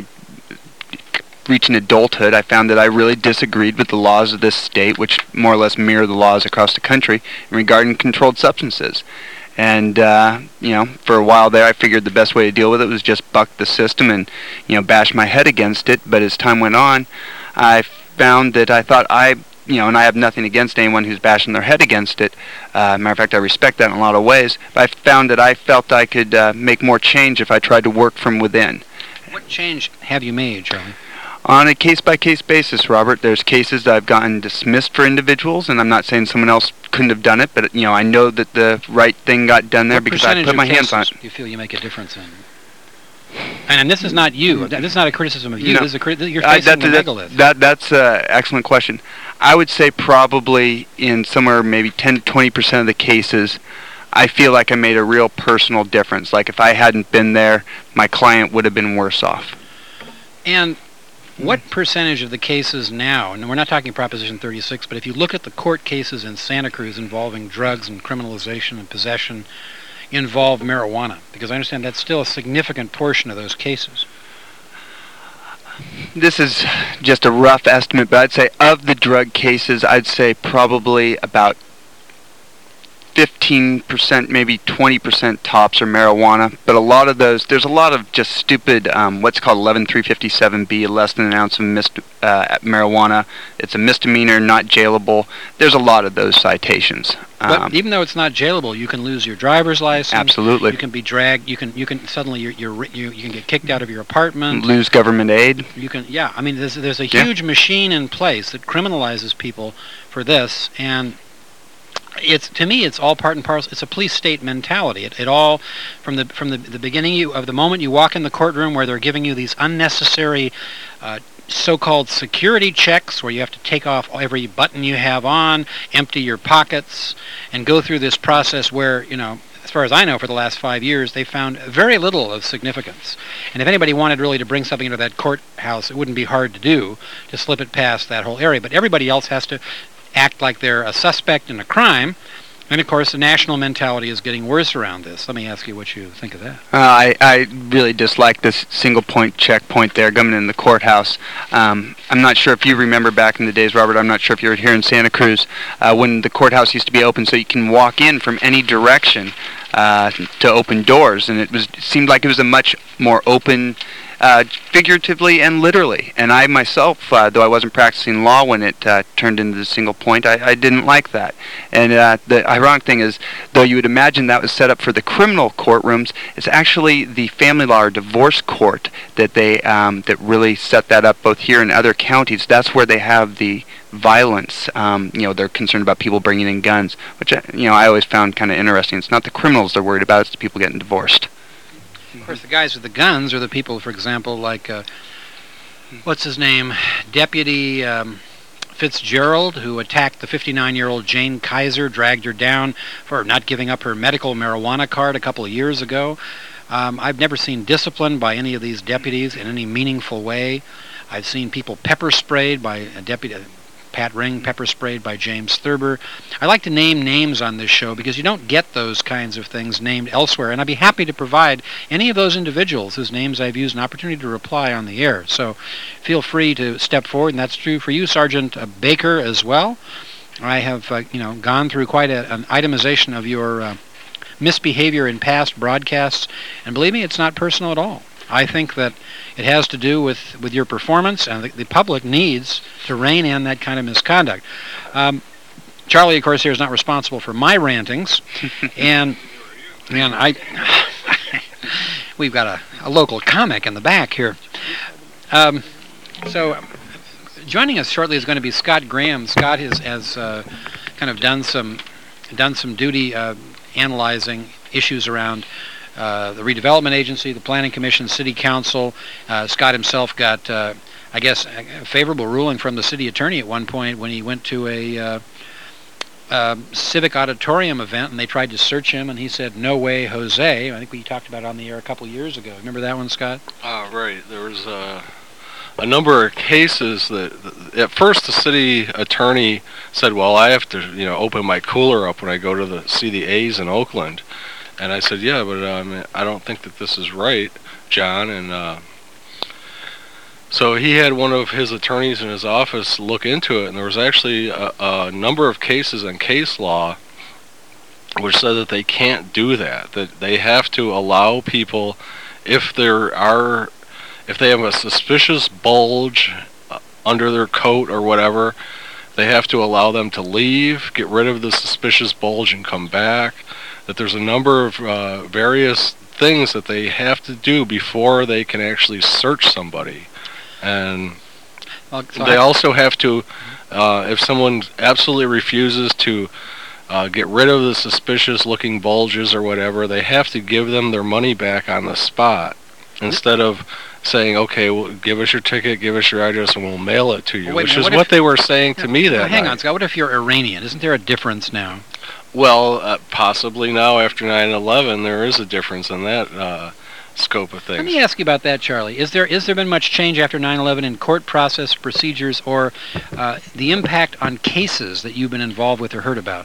reaching adulthood, I found that I really disagreed with the laws of this state, which more or less mirror the laws across the country regarding controlled substances. And, uh, you know, for a while there, I figured the best way to deal with it was just buck the system and, you know, bash my head against it. But as time went on, I found that I thought I, you know, and I have nothing against anyone who's bashing their head against it. Uh, matter of fact, I respect that in a lot of ways. But I found that I felt I could uh, make more change if I tried to work from within. What change have you made, Charlie? On a case-by-case basis, Robert, there's cases that I've gotten dismissed for individuals, and I'm not saying someone else couldn't have done it, but, you know, I know that the right thing got done there what because I put my hands on it. Do you feel you make a difference in? And, and this is not you. This is not a criticism of you. No. This is a cri- you're Uh, facing that, the that, megalith. that, that's an excellent question. I would say probably in somewhere maybe ten to twenty percent of the cases, I feel like I made a real personal difference. Like if I hadn't been there, my client would have been worse off. And what percentage of the cases now, and we're not talking Proposition thirty-six, but if you look at the court cases in Santa Cruz involving drugs and criminalization and possession, involve marijuana? Because I understand that's still a significant portion of those cases. This is just a rough estimate, but I'd say of the drug cases, I'd say probably about fifteen percent, maybe twenty percent tops are marijuana, but a lot of those, there's a lot of just stupid, um, what's called eleven three fifty-seven B, less than an ounce of mis- uh, marijuana. It's a misdemeanor, not jailable. There's a lot of those citations. But Um, even though it's not jailable, you can lose your driver's license. Absolutely. You can be dragged. You can. You can suddenly. You're, you're, you you can get kicked out of your apartment. lose government aid. You can. Yeah. I mean, there's there's a Yeah. huge machine in place that criminalizes people for this, and it's, to me, it's all part and parcel. It's a police state mentality. It, it all, from the from the, the beginning you, of the moment you walk in the courtroom, where they're giving you these unnecessary uh, so-called security checks, where you have to take off every button you have on, empty your pockets, and go through this process where, you know, as far as I know, for the last five years, they found very little of significance. And if anybody wanted really to bring something into that courthouse, it wouldn't be hard to do, to slip it past that whole area. But everybody else has to act like they're a suspect in a crime. And, of course, the national mentality is getting worse around this. Let me ask you what you think of that. Uh, I, I really dislike this single point checkpoint there coming in the courthouse. Um, I'm not sure if you remember back in the days, Robert, I'm not sure if you were here in Santa Cruz, uh, when the courthouse used to be open so you can walk in from any direction uh, to open doors. And it was it seemed like it was a much more open, uh, figuratively and literally. And I myself, uh, though I wasn't practicing law when it uh, turned into the single point, I, I didn't like that. And uh, the ironic thing is, though you would imagine that was set up for the criminal courtrooms, it's actually the family law or divorce court that they um, that really set that up, both here and other counties. That's where they have the violence. Um, you know, they're concerned about people bringing in guns, which you know I always found kind of interesting. It's not the criminals they're worried about; it's the people getting divorced. Of course, the guys with the guns are the people, for example, like, uh, what's his name, Deputy um, Fitzgerald, who attacked the fifty-nine-year-old Jane Kaiser, dragged her down for not giving up her medical marijuana card a couple of years ago. Um, I've never seen discipline by any of these deputies in any meaningful way. I've seen people pepper sprayed by a deputy, Pat Ring pepper sprayed by James Thurber. I like to name names on this show because you don't get those kinds of things named elsewhere, and I'd be happy to provide any of those individuals whose names I've used an opportunity to reply on the air. So feel free to step forward, and that's true for you, Sergeant uh, Baker, as well. I have, uh, you know, gone through quite a, an itemization of your uh, misbehavior in past broadcasts, and believe me, it's not personal at all. I think that it has to do with, with your performance, and the, the public needs to rein in that kind of misconduct. Um, Charlie, of course, here is not responsible for my rantings, and and I we've got a, a local comic in the back here. Um, so joining us shortly is going to be Scott Graham. Scott has, has uh, kind of done some done some duty uh, analyzing issues around Uh, the redevelopment agency, the planning commission, city council. Uh, Scott himself got, uh, I guess, a favorable ruling from the city attorney at one point when he went to a uh, uh, civic auditorium event and they tried to search him, and he said, "No way, Jose." I think we talked about it on the air a couple years ago. Remember that one, Scott? Uh, right. There was uh, a number of cases that, that, at first, the city attorney said, "Well, I have to, you know, open my cooler up when I go to the see the A's in Oakland." And I said, yeah, but um, I don't think that this is right, John. And uh, so he had one of his attorneys in his office look into it, and there was actually a, a number of cases in case law which said that they can't do that, that they have to allow people, if there are, if they have a suspicious bulge under their coat or whatever, they have to allow them to leave, get rid of the suspicious bulge, and come back. That there's a number of uh, various things that they have to do before they can actually search somebody. And well, so they I also have to, uh, if someone absolutely refuses to uh, get rid of the suspicious looking bulges or whatever, they have to give them their money back on the spot, instead of saying, okay, well, give us your ticket, give us your address, and we'll mail it to you, Well, wait a which minute, is what what if- they were saying to me Now, that hang night. on, Scott. What if you're Iranian? Isn't there a difference now? Well, uh, possibly now after nine eleven, there is a difference in that uh, scope of Let things. me ask you about that, Charlie. Is there is there been much change after nine eleven in court process, procedures, or uh, the impact on cases that you've been involved with or heard about?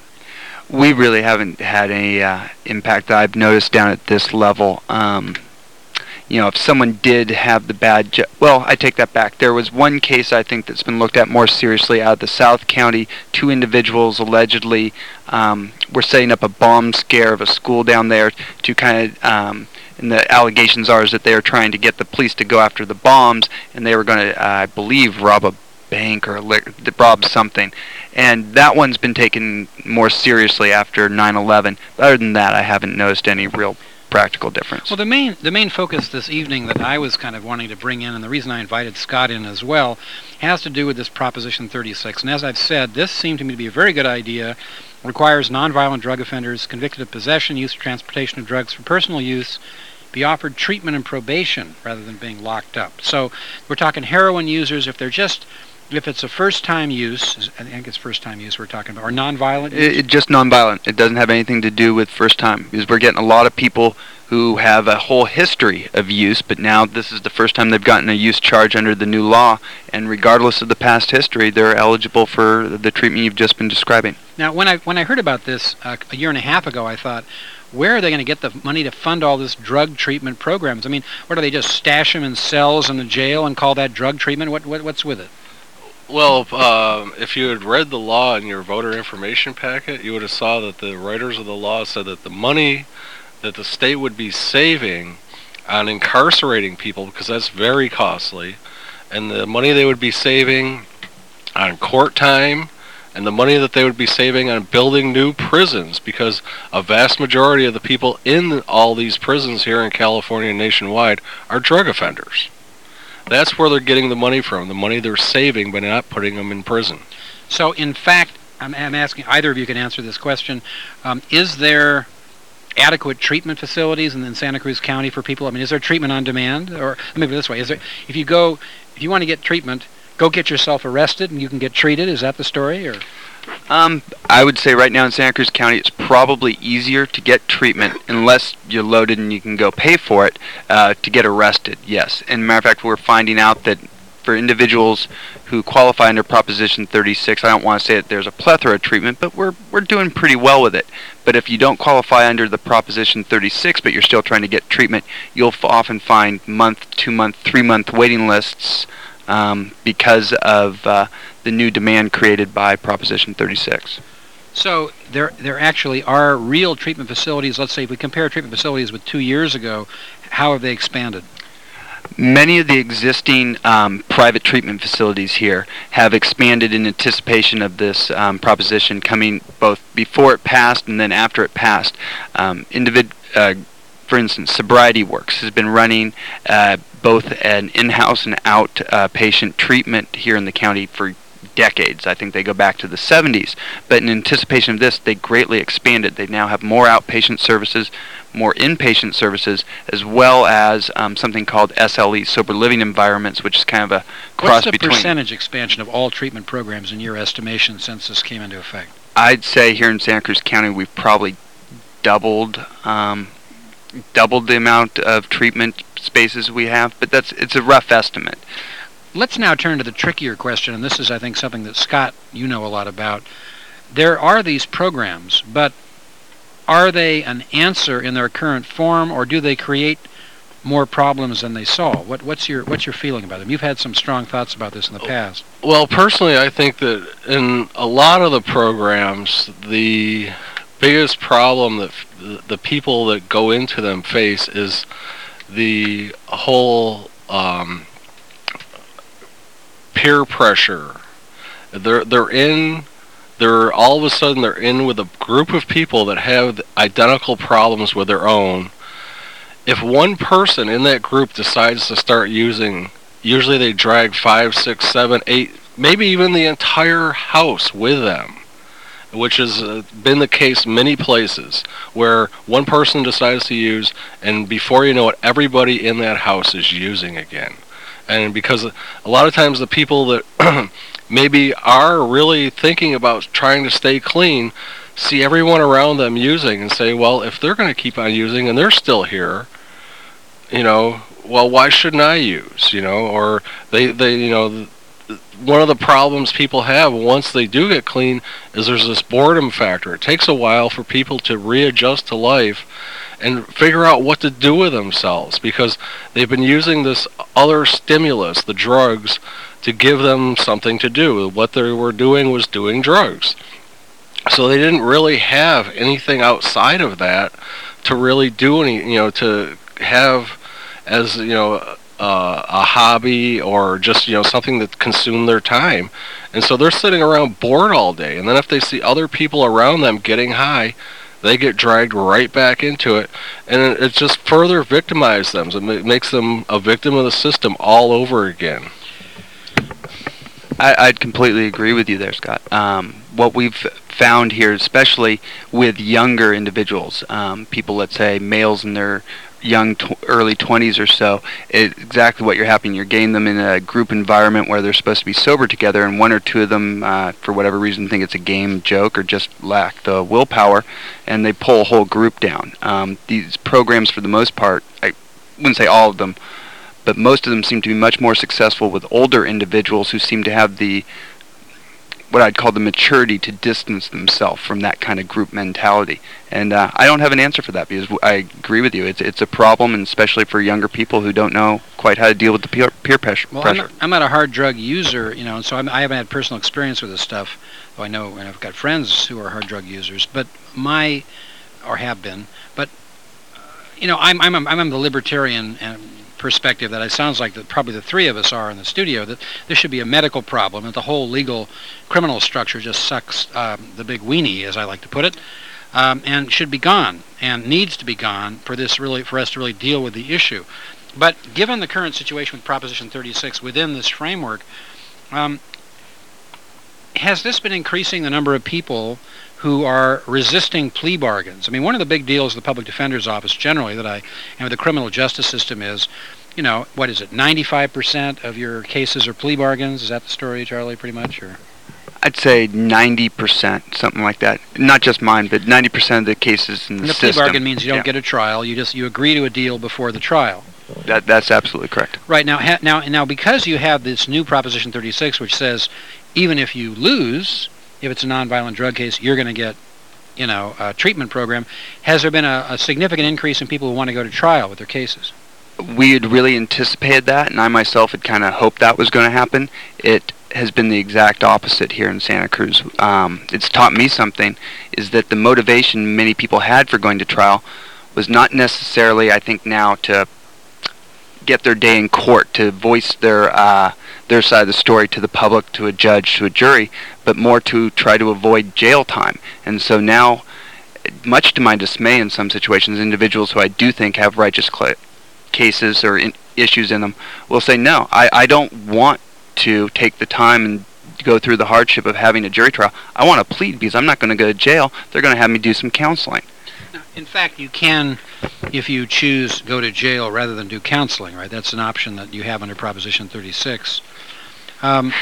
We really haven't had any uh, impact that I've noticed down at this level. Um, you know, if someone did have the bad, ju- well, I take that back. There was one case I think that's been looked at more seriously out of the South County. Two individuals allegedly um, were setting up a bomb scare of a school down there to kind of, um, and the allegations are is that they were trying to get the police to go after the bombs, and they were going to, uh, I believe, rob a bank or li- rob something. And that one's been taken more seriously after nine eleven. But other than that, I haven't noticed any real practical difference. Well, the main the main focus this evening that I was kind of wanting to bring in, and the reason I invited Scott in as well, has to do with this Proposition thirty-six. And as I've said, this seemed to me to be a very good idea. Requires nonviolent drug offenders convicted of possession, use, or transportation of drugs for personal use be offered treatment and probation rather than being locked up. So we're talking heroin users if they're just if it's a first-time use, I think it's first-time use we're talking about, or nonviolent use. It, it just nonviolent. It doesn't have anything to do with first time, because we're getting a lot of people who have a whole history of use, but now this is the first time they've gotten a use charge under the new law, and regardless of the past history, they're eligible for the treatment you've just been describing. Now, when I when I heard about this uh, a year and a half ago, I thought, where are they going to get the money to fund all this drug treatment programs? I mean, what do they just stash them in cells in the jail and call that drug treatment? What, what what's with it? Well, um, if you had read the law in your voter information packet, you would have saw that the writers of the law said that the money that the state would be saving on incarcerating people, because that's very costly, and the money they would be saving on court time, and the money that they would be saving on building new prisons, because a vast majority of the people in all these prisons here in California and nationwide are drug offenders. That's where they're getting the money from, the money they're saving by not putting them in prison. So, in fact, I'm, I'm asking, either of you can answer this question, um, is there adequate treatment facilities in, in Santa Cruz County for people? I mean, is there treatment on demand? Or let me put it this way, is there, if you go, if you want to get treatment, go get yourself arrested and you can get treated. Is that the story? Or Um, I would say right now in Santa Cruz County, it's probably easier to get treatment unless you're loaded and you can go pay for it uh, to get arrested. Yes, and matter of fact, we're finding out that for individuals who qualify under Proposition thirty-six, I don't want to say that there's a plethora of treatment, but we're we're doing pretty well with it. But if you don't qualify under the Proposition thirty-six, but you're still trying to get treatment, you'll f- often find month, two-month, three-month waiting lists um, because of uh, the new demand created by Proposition thirty-six. So there there actually are real treatment facilities. Let's say if we compare treatment facilities with two years ago, how have they expanded? Many of the existing um, private treatment facilities here have expanded in anticipation of this um, proposition coming both before it passed and then after it passed. Um, individ- uh, for instance, Sobriety Works has been running uh, both an in-house and outpatient treatment here in the county for decades. I think they go back to the seventies. But in anticipation of this, they greatly expanded. They now have more outpatient services, more inpatient services, as well as um, something called S L E, Sober Living Environments, which is kind of a cross between... What's the between... percentage expansion of all treatment programs in your estimation since this came into effect? I'd say here in Santa Cruz County, we've probably doubled um, doubled the amount of treatment spaces we have, but that's it's a rough estimate. Let's now turn to the trickier question, and this is, I think, something that, Scott, you know a lot about. There are these programs, but are they an answer in their current form, or do they create more problems than they solve? What, what's your what's your feeling about them? You've had some strong thoughts about this in the past. Well, personally, I think that in a lot of the programs, the biggest problem that f- the people that go into them face is the whole... Um, peer pressure. They're they're in. They're all of a sudden they're in with a group of people that have identical problems with their own. If one person in that group decides to start using, usually they drag five, six, seven, eight, maybe even the entire house with them, which has uh, been the case many places where one person decides to use, and before you know it, everybody in that house is using again. And because a lot of times the people that maybe are really thinking about trying to stay clean see everyone around them using and say, well, if they're going to keep on using and they're still here, you know, well, why shouldn't I use, you know? Or they, they you know, one of the problems people have once they do get clean is there's this boredom factor. It takes a while for people to readjust to life and figure out what to do with themselves because they've been using this other stimulus, the drugs, to give them something to do. What they were doing was doing drugs. So they didn't really have anything outside of that to really do any, you know, to have as, you know, uh, a hobby or just, you know, something that consumed their time. And so they're sitting around bored all day. And then if they see other people around them getting high, they get dragged right back into it, and it, it just further victimizes them. It ma- makes them a victim of the system all over again. I, I'd completely agree with you there, Scott. Um, what we've found here, especially with younger individuals, um, people, let's say, males in their young, tw- early twenties or so, it's exactly what you're happening. You're getting them in a group environment where they're supposed to be sober together, and one or two of them, uh, for whatever reason, think it's a game joke or just lack the willpower, and they pull a whole group down. Um, these programs, for the most part, I wouldn't say all of them, but most of them seem to be much more successful with older individuals who seem to have the what I'd call the maturity to distance themselves from that kind of group mentality. And uh, I don't have an answer for that because I agree with you. It's it's a problem, and especially for younger people who don't know quite how to deal with the peer, peer pressure. Well, I'm, I'm not a hard drug user, you know, and so I'm, I haven't had personal experience with this stuff. Though I know, and I've got friends who are hard drug users, but my, or have been, but, uh, you know, I'm I'm I'm the libertarian and perspective that it sounds like that probably the three of us are in the studio, that this should be a medical problem, that the whole legal criminal structure just sucks um, the big weenie, as I like to put it, um, and should be gone and needs to be gone for this really for us to really deal with the issue. But given the current situation with Proposition thirty-six within this framework, um, has this been increasing the number of people who are resisting plea bargains? I mean, one of the big deals of the Public Defender's Office generally that I, and with the criminal justice system is, you know, what is it, ninety-five percent of your cases are plea bargains? Is that the story, Charlie, pretty much? Or I'd say ninety percent, something like that. Not just mine, but ninety percent of the cases in the, and the system. plea bargain means you don't yeah. get a trial. You just you agree to a deal before the trial. That that's absolutely correct. Right now, ha- now, now, because you have this new Proposition thirty-six, which says even if you lose, if it's a nonviolent drug case, you're going to get, you know, a treatment program. Has there been a, a significant increase in people who want to go to trial with their cases? We had really anticipated that, and I myself had kind of hoped that was going to happen. It has been the exact opposite here in Santa Cruz. Um, it's taught me something, is that the motivation many people had for going to trial was not necessarily, I think now, to get their day in court, to voice their uh, their side of the story to the public, to a judge, to a jury, but more to try to avoid jail time. And so now, much to my dismay in some situations, individuals who I do think have righteous cl- cases or in- issues in them will say, no, I, I don't want to take the time and go through the hardship of having a jury trial. I want to plead because I'm not going to go to jail. They're going to have me do some counseling. Now, in fact, you can, if you choose, go to jail rather than do counseling, right? That's an option that you have under Proposition thirty-six. Um,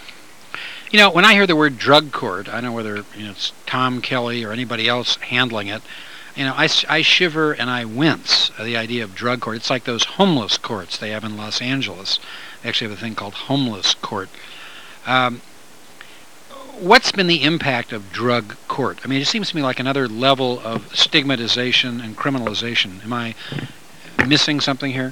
you know, when I hear the word drug court, I don't know whether you know, it's Tom Kelly or anybody else handling it, you know, I, I shiver and I wince at the idea of drug court. It's like those homeless courts they have in Los Angeles. They actually have a thing called homeless court. Um, what's been the impact of drug court? I mean, it seems to me like another level of stigmatization and criminalization. Am I missing something here?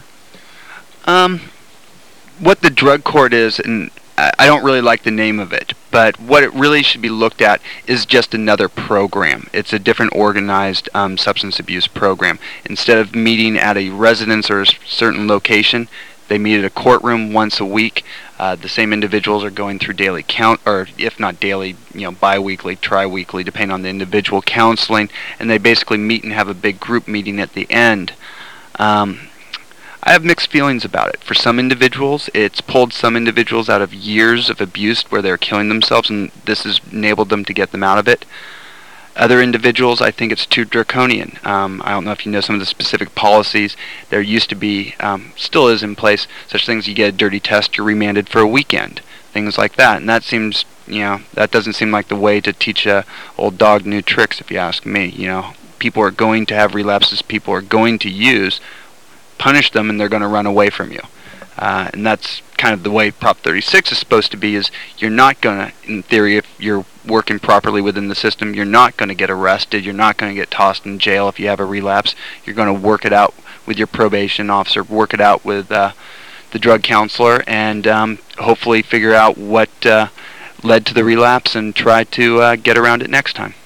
Um, what the drug court is, and I I don't really like the name of it, but what it really should be looked at is just another program. It's a different organized um, substance abuse program. Instead of meeting at a residence or a certain location, they meet at a courtroom once a week. Uh, the same individuals are going through daily count, or if not daily, you know, bi-weekly, tri-weekly, depending on the individual counseling, and they basically meet and have a big group meeting at the end. Um, I have mixed feelings about it. For some individuals, it's pulled some individuals out of years of abuse where they're killing themselves, and this has enabled them to get them out of it. Other individuals, I think it's too draconian. Um, I don't know if you know some of the specific policies. There used to be, um, still is in place, such things you get a dirty test, you're remanded for a weekend, things like that. And that seems, you know, that doesn't seem like the way to teach a old dog new tricks, if you ask me. You know, people are going to have relapses, people are going to use, punish them, and they're going to run away from you. Uh, and that's kind of the way Prop thirty-six is supposed to be, is you're not going to, in theory, if you're working properly within the system, you're not going to get arrested, you're not going to get tossed in jail if you have a relapse. You're going to work it out with your probation officer, work it out with uh, the drug counselor, and um, hopefully figure out what uh, led to the relapse and try to uh, get around it next time.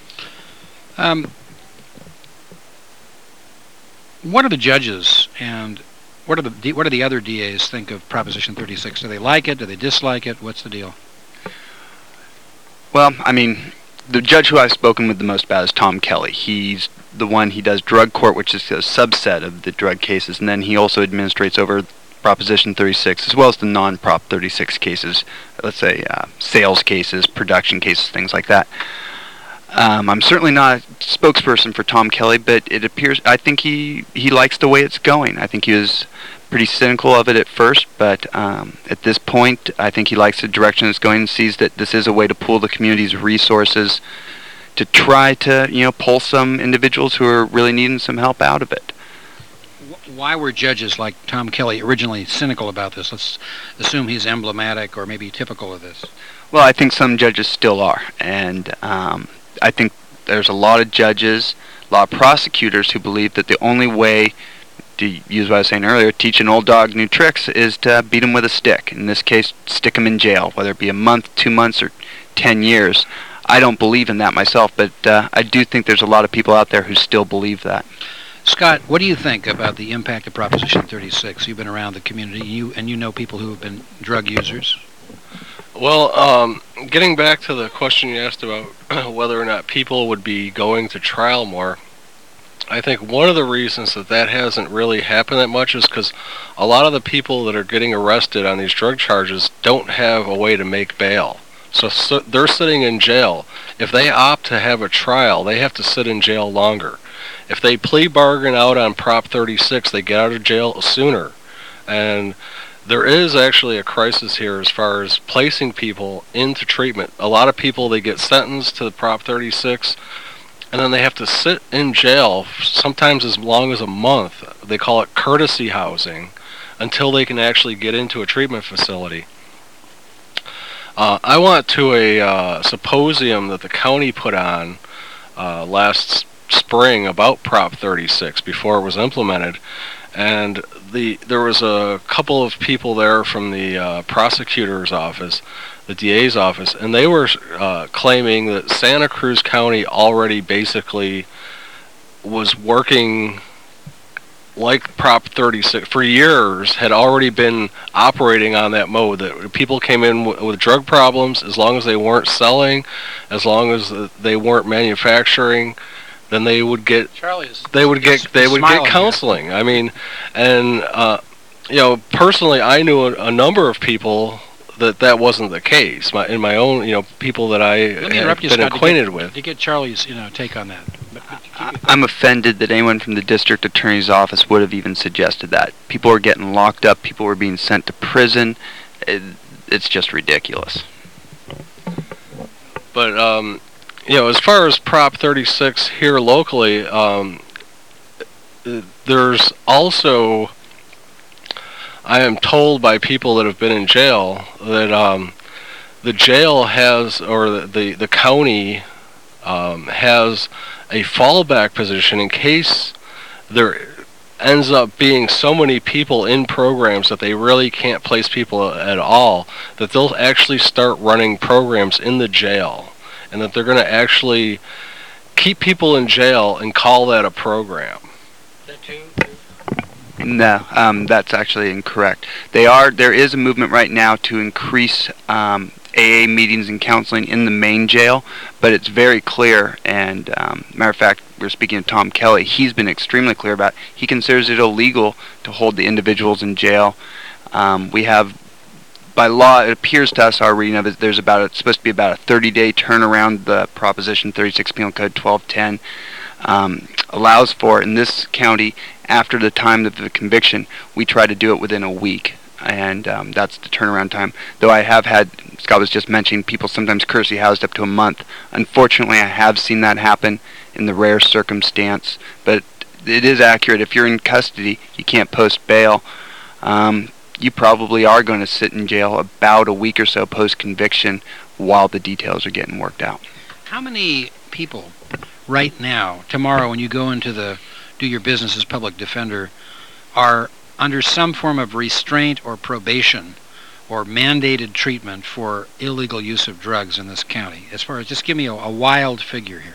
Um, what are the judges and what are the what do the other D As think of Proposition thirty-six? Do they like it? Do they dislike it? What's the deal? Well, I mean, the judge who I've spoken with the most about is Tom Kelly. He's the one, he does drug court, which is a subset of the drug cases, and then he also administrates over Proposition thirty-six, as well as the non-Prop thirty-six cases, let's say uh, sales cases, production cases, things like that. Um, I'm certainly not a spokesperson for Tom Kelly, but it appears, I think he, he likes the way it's going. I think he was pretty cynical of it at first, but um, at this point, I think he likes the direction it's going and sees that this is a way to pool the community's resources to try to, you know, pull some individuals who are really needing some help out of it. Why were judges like Tom Kelly originally cynical about this? Let's assume he's emblematic or maybe typical of this. Well, I think some judges still are, and um, I think there's a lot of judges, a lot of prosecutors who believe that the only way, to use what I was saying earlier, teach an old dog new tricks is to beat him with a stick. In this case, stick him in jail, whether it be a month, two months, or ten years. I don't believe in that myself, but uh, I do think there's a lot of people out there who still believe that. Scott, what do you think about the impact of Proposition thirty-six? You've been around the community, you and you know people who have been drug users. Well, um, getting back to the question you asked about whether or not people would be going to trial more, I think one of the reasons that that hasn't really happened that much is because a lot of the people that are getting arrested on these drug charges don't have a way to make bail. So, so they're sitting in jail. If they opt to have a trial, they have to sit in jail longer. If they plea bargain out on Prop thirty-six, they get out of jail sooner. And there is actually a crisis here as far as placing people into treatment. A lot of people, they get sentenced to the Prop thirty-six, and then they have to sit in jail sometimes as long as a month. They call it courtesy housing, until they can actually get into a treatment facility. Uh, I went to a uh, symposium that the county put on uh, last spring about Prop thirty-six before it was implemented, and the there was a couple of people there from the uh, prosecutor's office, the D A's office, and they were uh, claiming that Santa Cruz County already basically was working like Prop thirty-six for years, had already been operating on that mode, that people came in w- with drug problems, as long as they weren't selling, as long as uh, they weren't manufacturing, then they would get Charlie is they would get they would get smiling counseling. I mean, and uh, you know, personally, I knew a, a number of people that that wasn't the case. My, in my own, you know, people that I Let me have interrupt you, been Scott, acquainted to get, with. to get Charlie's, you know, take on that. But, but keep it- I'm offended that anyone from the district attorney's office would have even suggested that. People were getting locked up. People were being sent to prison. It, it's just ridiculous. But um, you know, as far as Prop thirty-six here locally, um, uh, there's also, I am told by people that have been in jail that um, the jail has, or the the, the county um, has a fallback position in case there ends up being so many people in programs that they really can't place people at all, that they'll actually start running programs in the jail, and that they're going to actually keep people in jail and call that a program. No, um, that's actually incorrect. They are. There is a movement right now to increase um, A A meetings and counseling in the main jail, but it's very clear. And um, matter of fact, we're speaking to Tom Kelly. He's been extremely clear about it. He considers it illegal to hold the individuals in jail. Um, we have, by law, it appears to us, our reading of it, there's about it's supposed to be about a thirty-day turnaround. The Proposition thirty-six Penal Code twelve ten um, allows for in this county. After the time of the conviction, we try to do it within a week, and um, that's the turnaround time. Though I have had, Scott was just mentioning, people sometimes courtesy housed up to a month. Unfortunately, I have seen that happen in the rare circumstance, but it is accurate. If you're in custody, you can't post bail. Um, you probably are going to sit in jail about a week or so post-conviction while the details are getting worked out. How many people right now, tomorrow, when you go into the do your business as public defender, are under some form of restraint or probation or mandated treatment for illegal use of drugs in this county? As far as, just give me a, a wild figure here.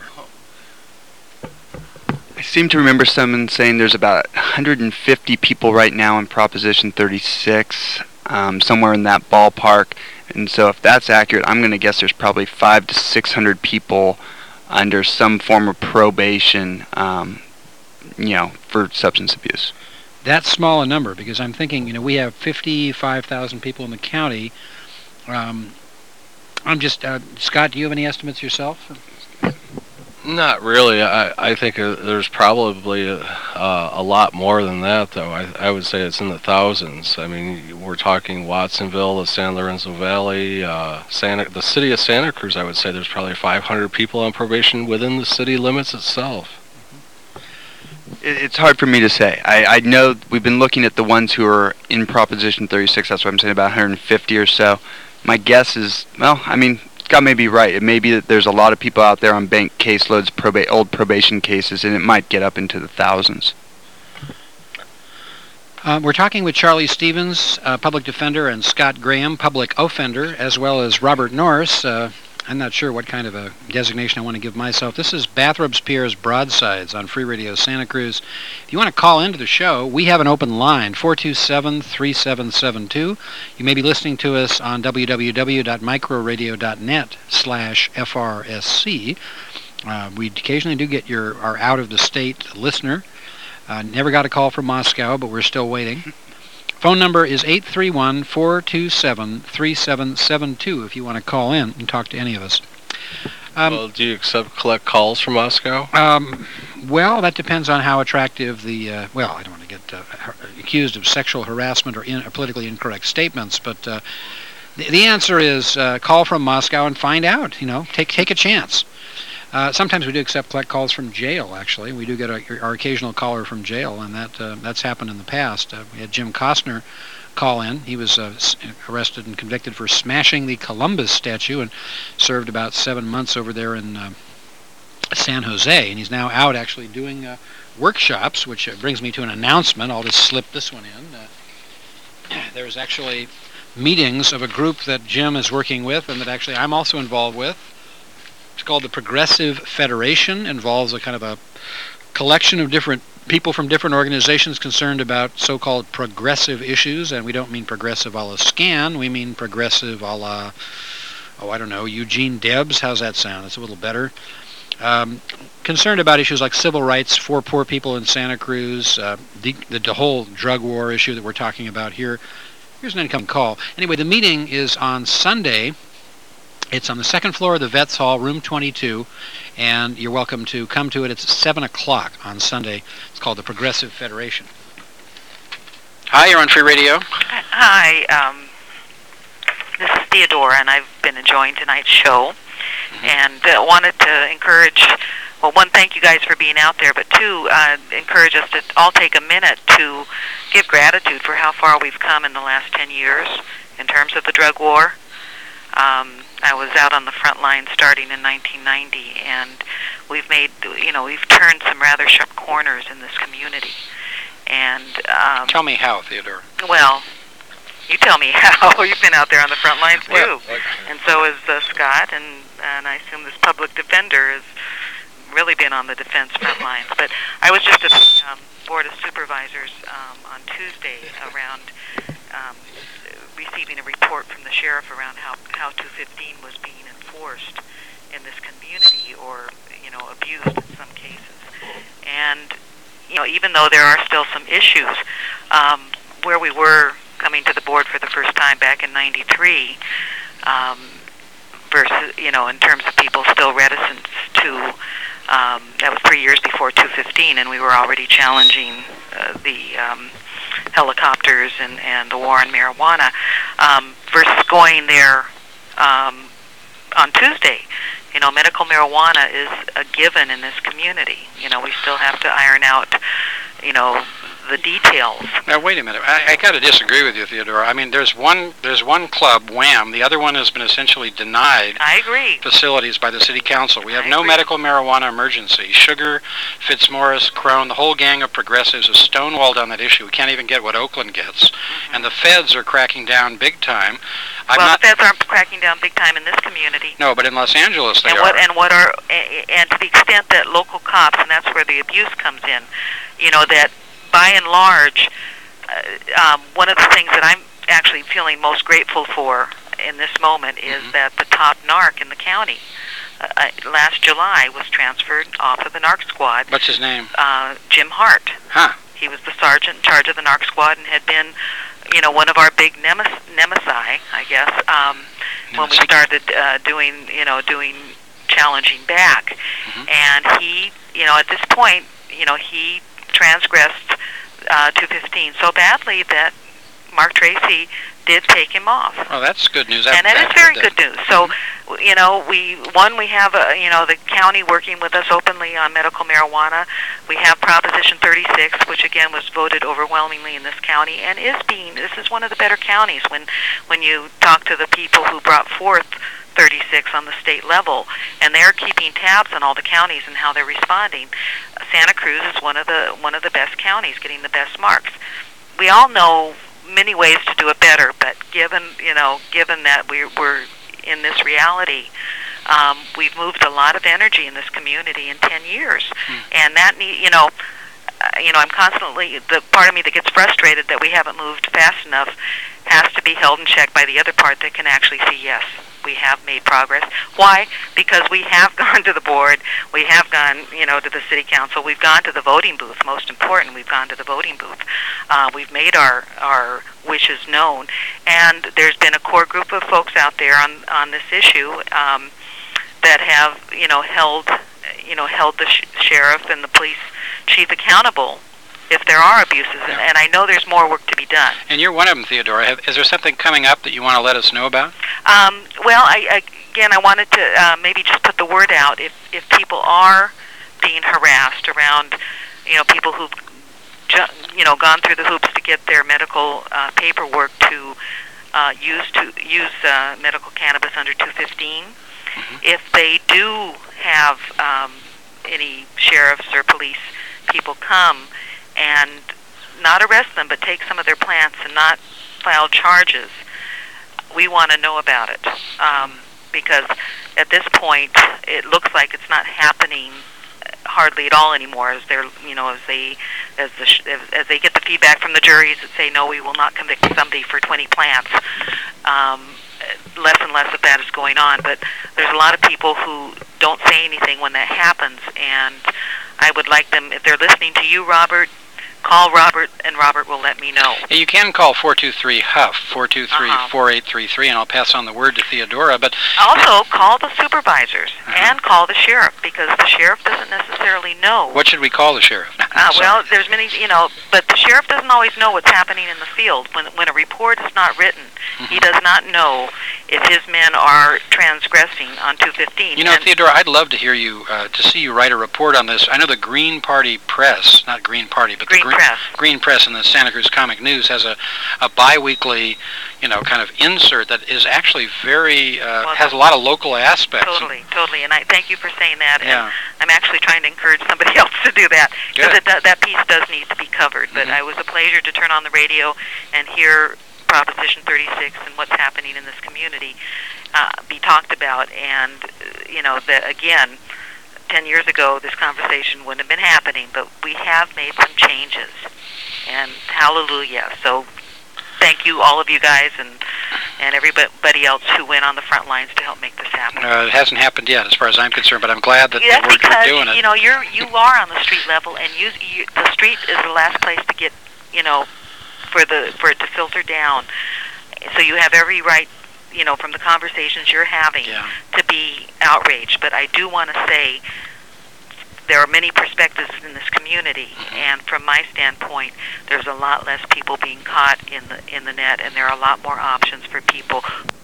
I seem to remember someone saying there's about one hundred fifty people right now in Proposition thirty-six, um, somewhere in that ballpark. And so if that's accurate, I'm going to guess there's probably five to six hundred people under some form of probation, um, you know, for substance abuse. That's small a number, because I'm thinking, you know, we have fifty-five thousand people in the county. Um, I'm just, uh, Scott, do you have any estimates yourself? Not really. I, I think uh, there's probably a, uh, a lot more than that, though. I, I would say it's in the thousands. I mean, we're talking Watsonville, the San Lorenzo Valley, uh, Santa, the city of Santa Cruz. I would say there's probably five hundred people on probation within the city limits itself. It's hard for me to say. I, I know we've been looking at the ones who are in Proposition thirty-six. That's what I'm saying, about one hundred fifty or so. My guess is, well, I mean, Scott may be right. It may be that there's a lot of people out there on bank caseloads, proba- old probation cases, and it might get up into the thousands. Uh, we're talking with Charlie Stevens, uh, public defender, and Scott Graham, public offender, as well as Robert Norris. Uh, I'm not sure what kind of a designation I want to give myself. This is Bathrobes Pierre's Broadsides on Free Radio Santa Cruz. If you want to call into the show, we have an open line, four two seven, three seven seven two. You may be listening to us on www.microradio.net slash FRSC. Uh, we occasionally do get your our out-of-the-state listener. Uh, never got a call from Moscow, but we're still waiting. Phone number is eight three one, four two seven, three seven seven two if you want to call in and talk to any of us. Um, well, do you accept collect calls from Moscow? Um, well, that depends on how attractive the, uh, well, I don't want to get uh, accused of sexual harassment or, in, or politically incorrect statements, but uh, the, the answer is uh, call from Moscow and find out, you know, take take a chance. Uh, sometimes we do accept collect calls from jail. Actually, we do get a, our occasional caller from jail, and that uh, that's happened in the past. Uh, we had Jim Costner call in. He was uh, s- arrested and convicted for smashing the Columbus statue and served about seven months over there in uh, San Jose, and he's now out actually doing uh, workshops, which uh, brings me to an announcement. I'll just slip this one in. Uh, there's actually meetings of a group that Jim is working with and that actually I'm also involved with. It's called the Progressive Federation. It involves a kind of a collection of different people from different organizations concerned about so-called progressive issues, and we don't mean progressive a la Scan, we mean progressive a la, oh, I don't know, Eugene Debs. How's that sound? That's a little better. Um, concerned about issues like civil rights for poor people in Santa Cruz, uh, the, the, the whole drug war issue that we're talking about here. Here's an incoming call. Anyway, the meeting is on Sunday. It's on the second floor of the Vets Hall, room twenty-two, and you're welcome to come to it. It's seven o'clock on Sunday. It's called the Progressive Federation. Hi, you're on Free Radio. Hi, um, this is Theodora, and I've been enjoying tonight's show, mm-hmm. and uh, wanted to encourage, well, one, thank you guys for being out there, but two, uh, encourage us to all take a minute to give gratitude for how far we've come in the last ten years in terms of the drug war. Um, I was out on the front line starting in nineteen ninety, and we've made, you know, we've turned some rather sharp corners in this community. And um, tell me how, Theodore. Well, you tell me how. You've been out there on the front lines too, well, okay. And so has uh, Scott, and and I assume this public defender has really been on the defense front lines. But I was just at the um, Board of Supervisors um, on Tuesday around. Um, receiving a report from the sheriff around how, how two fifteen was being enforced in this community, or, you know, abused in some cases. And, you know, even though there are still some issues, um, where we were coming to the board for the first time back in ninety-three, um, versus, you know, in terms of people still reticent to, um, that was three years before two fifteen, and we were already challenging uh, the um, helicopters and, and the war on marijuana, um, versus going there um, on Tuesday. You know, medical marijuana is a given in this community. You know, we still have to iron out, you know, the details. Now, wait a minute. I, I got to disagree with you, Theodora. I mean, there's one there's one club, Wham. The other one has been essentially denied I agree. facilities by the city council. We have I no agree. medical marijuana emergency. Sugar, Fitzmaurice, Crone, the whole gang of progressives is stonewalled on that issue. We can't even get what Oakland gets. Mm-hmm. And the feds are cracking down big time. I'm well, not, the feds aren't cracking down big time in this community. No, but in Los Angeles they and are. What, and what are and to the extent that local cops, and that's where the abuse comes in, you know, that by and large, uh, um, one of the things that I'm actually feeling most grateful for in this moment is mm-hmm. that the top narc in the county uh, uh, last July was transferred off of the narc squad. What's his name? Uh, Jim Hart. Huh. He was the sergeant in charge of the narc squad and had been, you know, one of our big nemes- nemesi, I guess, um, when we started uh, doing, you know, doing challenging back. Mm-hmm. And he, you know, at this point, you know, he transgressed uh, two fifteen so badly that Mark Tracy did take him off. Oh, that's good news. I've, and that I've is very that. good news. So, mm-hmm. you know, we one we have a, you know, the county working with us openly on medical marijuana. We have Proposition thirty-six, which again was voted overwhelmingly in this county, and is being. This is one of the better counties when when you talk to the people who brought forth thirty-six on the state level, and they're keeping tabs on all the counties and how they're responding. Santa Cruz is one of the one of the best counties, getting the best marks. We all know many ways to do it better, but given you know, given that we're, we're in this reality, um, we've moved a lot of energy in this community in ten years, mm. and that need you know. Uh, you know, I'm constantly, the part of me that gets frustrated that we haven't moved fast enough has to be held in check by the other part that can actually see, yes, we have made progress. Why? Because we have gone to the board, we have gone, you know, to the city council, we've gone to the voting booth, most important, we've gone to the voting booth. Uh, we've made our, our wishes known, and there's been a core group of folks out there on, on this issue um, that have, you know, held, you know, held the sh- sheriff and the police chief accountable if there are abuses, yeah. and, and I know there's more work to be done. And you're one of them, Theodora. Have, is there something coming up that you want to let us know about? Um, well, I, again, I wanted to uh, maybe just put the word out. If if people are being harassed around, you know, people who've ju- you know gone through the hoops to get their medical uh, paperwork to uh, use to use uh, medical cannabis under two fifteen. Mm-hmm. If they do have um, any sheriffs or police people come and not arrest them, but take some of their plants and not file charges, we want to know about it, um, because at this point it looks like it's not happening hardly at all anymore. As they're, you know, as they, as the, sh- as they get the feedback from the juries that say no, we will not convict somebody for twenty plants. Um, less and less of that is going on, but there's a lot of people who don't say anything when that happens, and I would like them, if they're listening to you, Robert, call Robert, and Robert will let me know. You can call four two three Huff, four two three, four eight three three, and I'll pass on the word to Theodora. But also, call the supervisors uh-huh. and call the sheriff, because the sheriff doesn't necessarily know. What should we call the sheriff? Uh, well, there's many, you know, but the sheriff doesn't always know what's happening in the field. When when a report is not written, mm-hmm. he does not know if his men are transgressing on two fifteen. You know, and Theodora, I'd love to hear you, uh, to see you write a report on this. I know the Green Party Press, not Green Party, but Green the Green Press. Green Press and the Santa Cruz Comic News has a, a bi-weekly, you know, kind of insert that is actually very, uh, well, has a lot of local aspects. Totally, totally. And I thank you for saying that. Yeah. And I'm actually trying to encourage somebody else to do that, because that piece does need to be covered. But mm-hmm. it was a pleasure to turn on the radio and hear Proposition thirty-six and what's happening in this community uh, be talked about. And, uh, you know, that again, ten years ago, this conversation wouldn't have been happening, but we have made some changes. And hallelujah. So thank you, all of you guys, and and everybody else who went on the front lines to help make this happen. Uh, it hasn't happened yet, as far as I'm concerned, but I'm glad that, yeah, that we're, because, we're doing it. you know, you're you are on the street level, and you, you the street is the last place to get, you know, for the for it to filter down. So you have every right, you know, from the conversations you're having, yeah. to be outraged. But I do want to say, there are many perspectives in this community, and from my standpoint, there's a lot less people being caught in the in the net, and there are a lot more options for people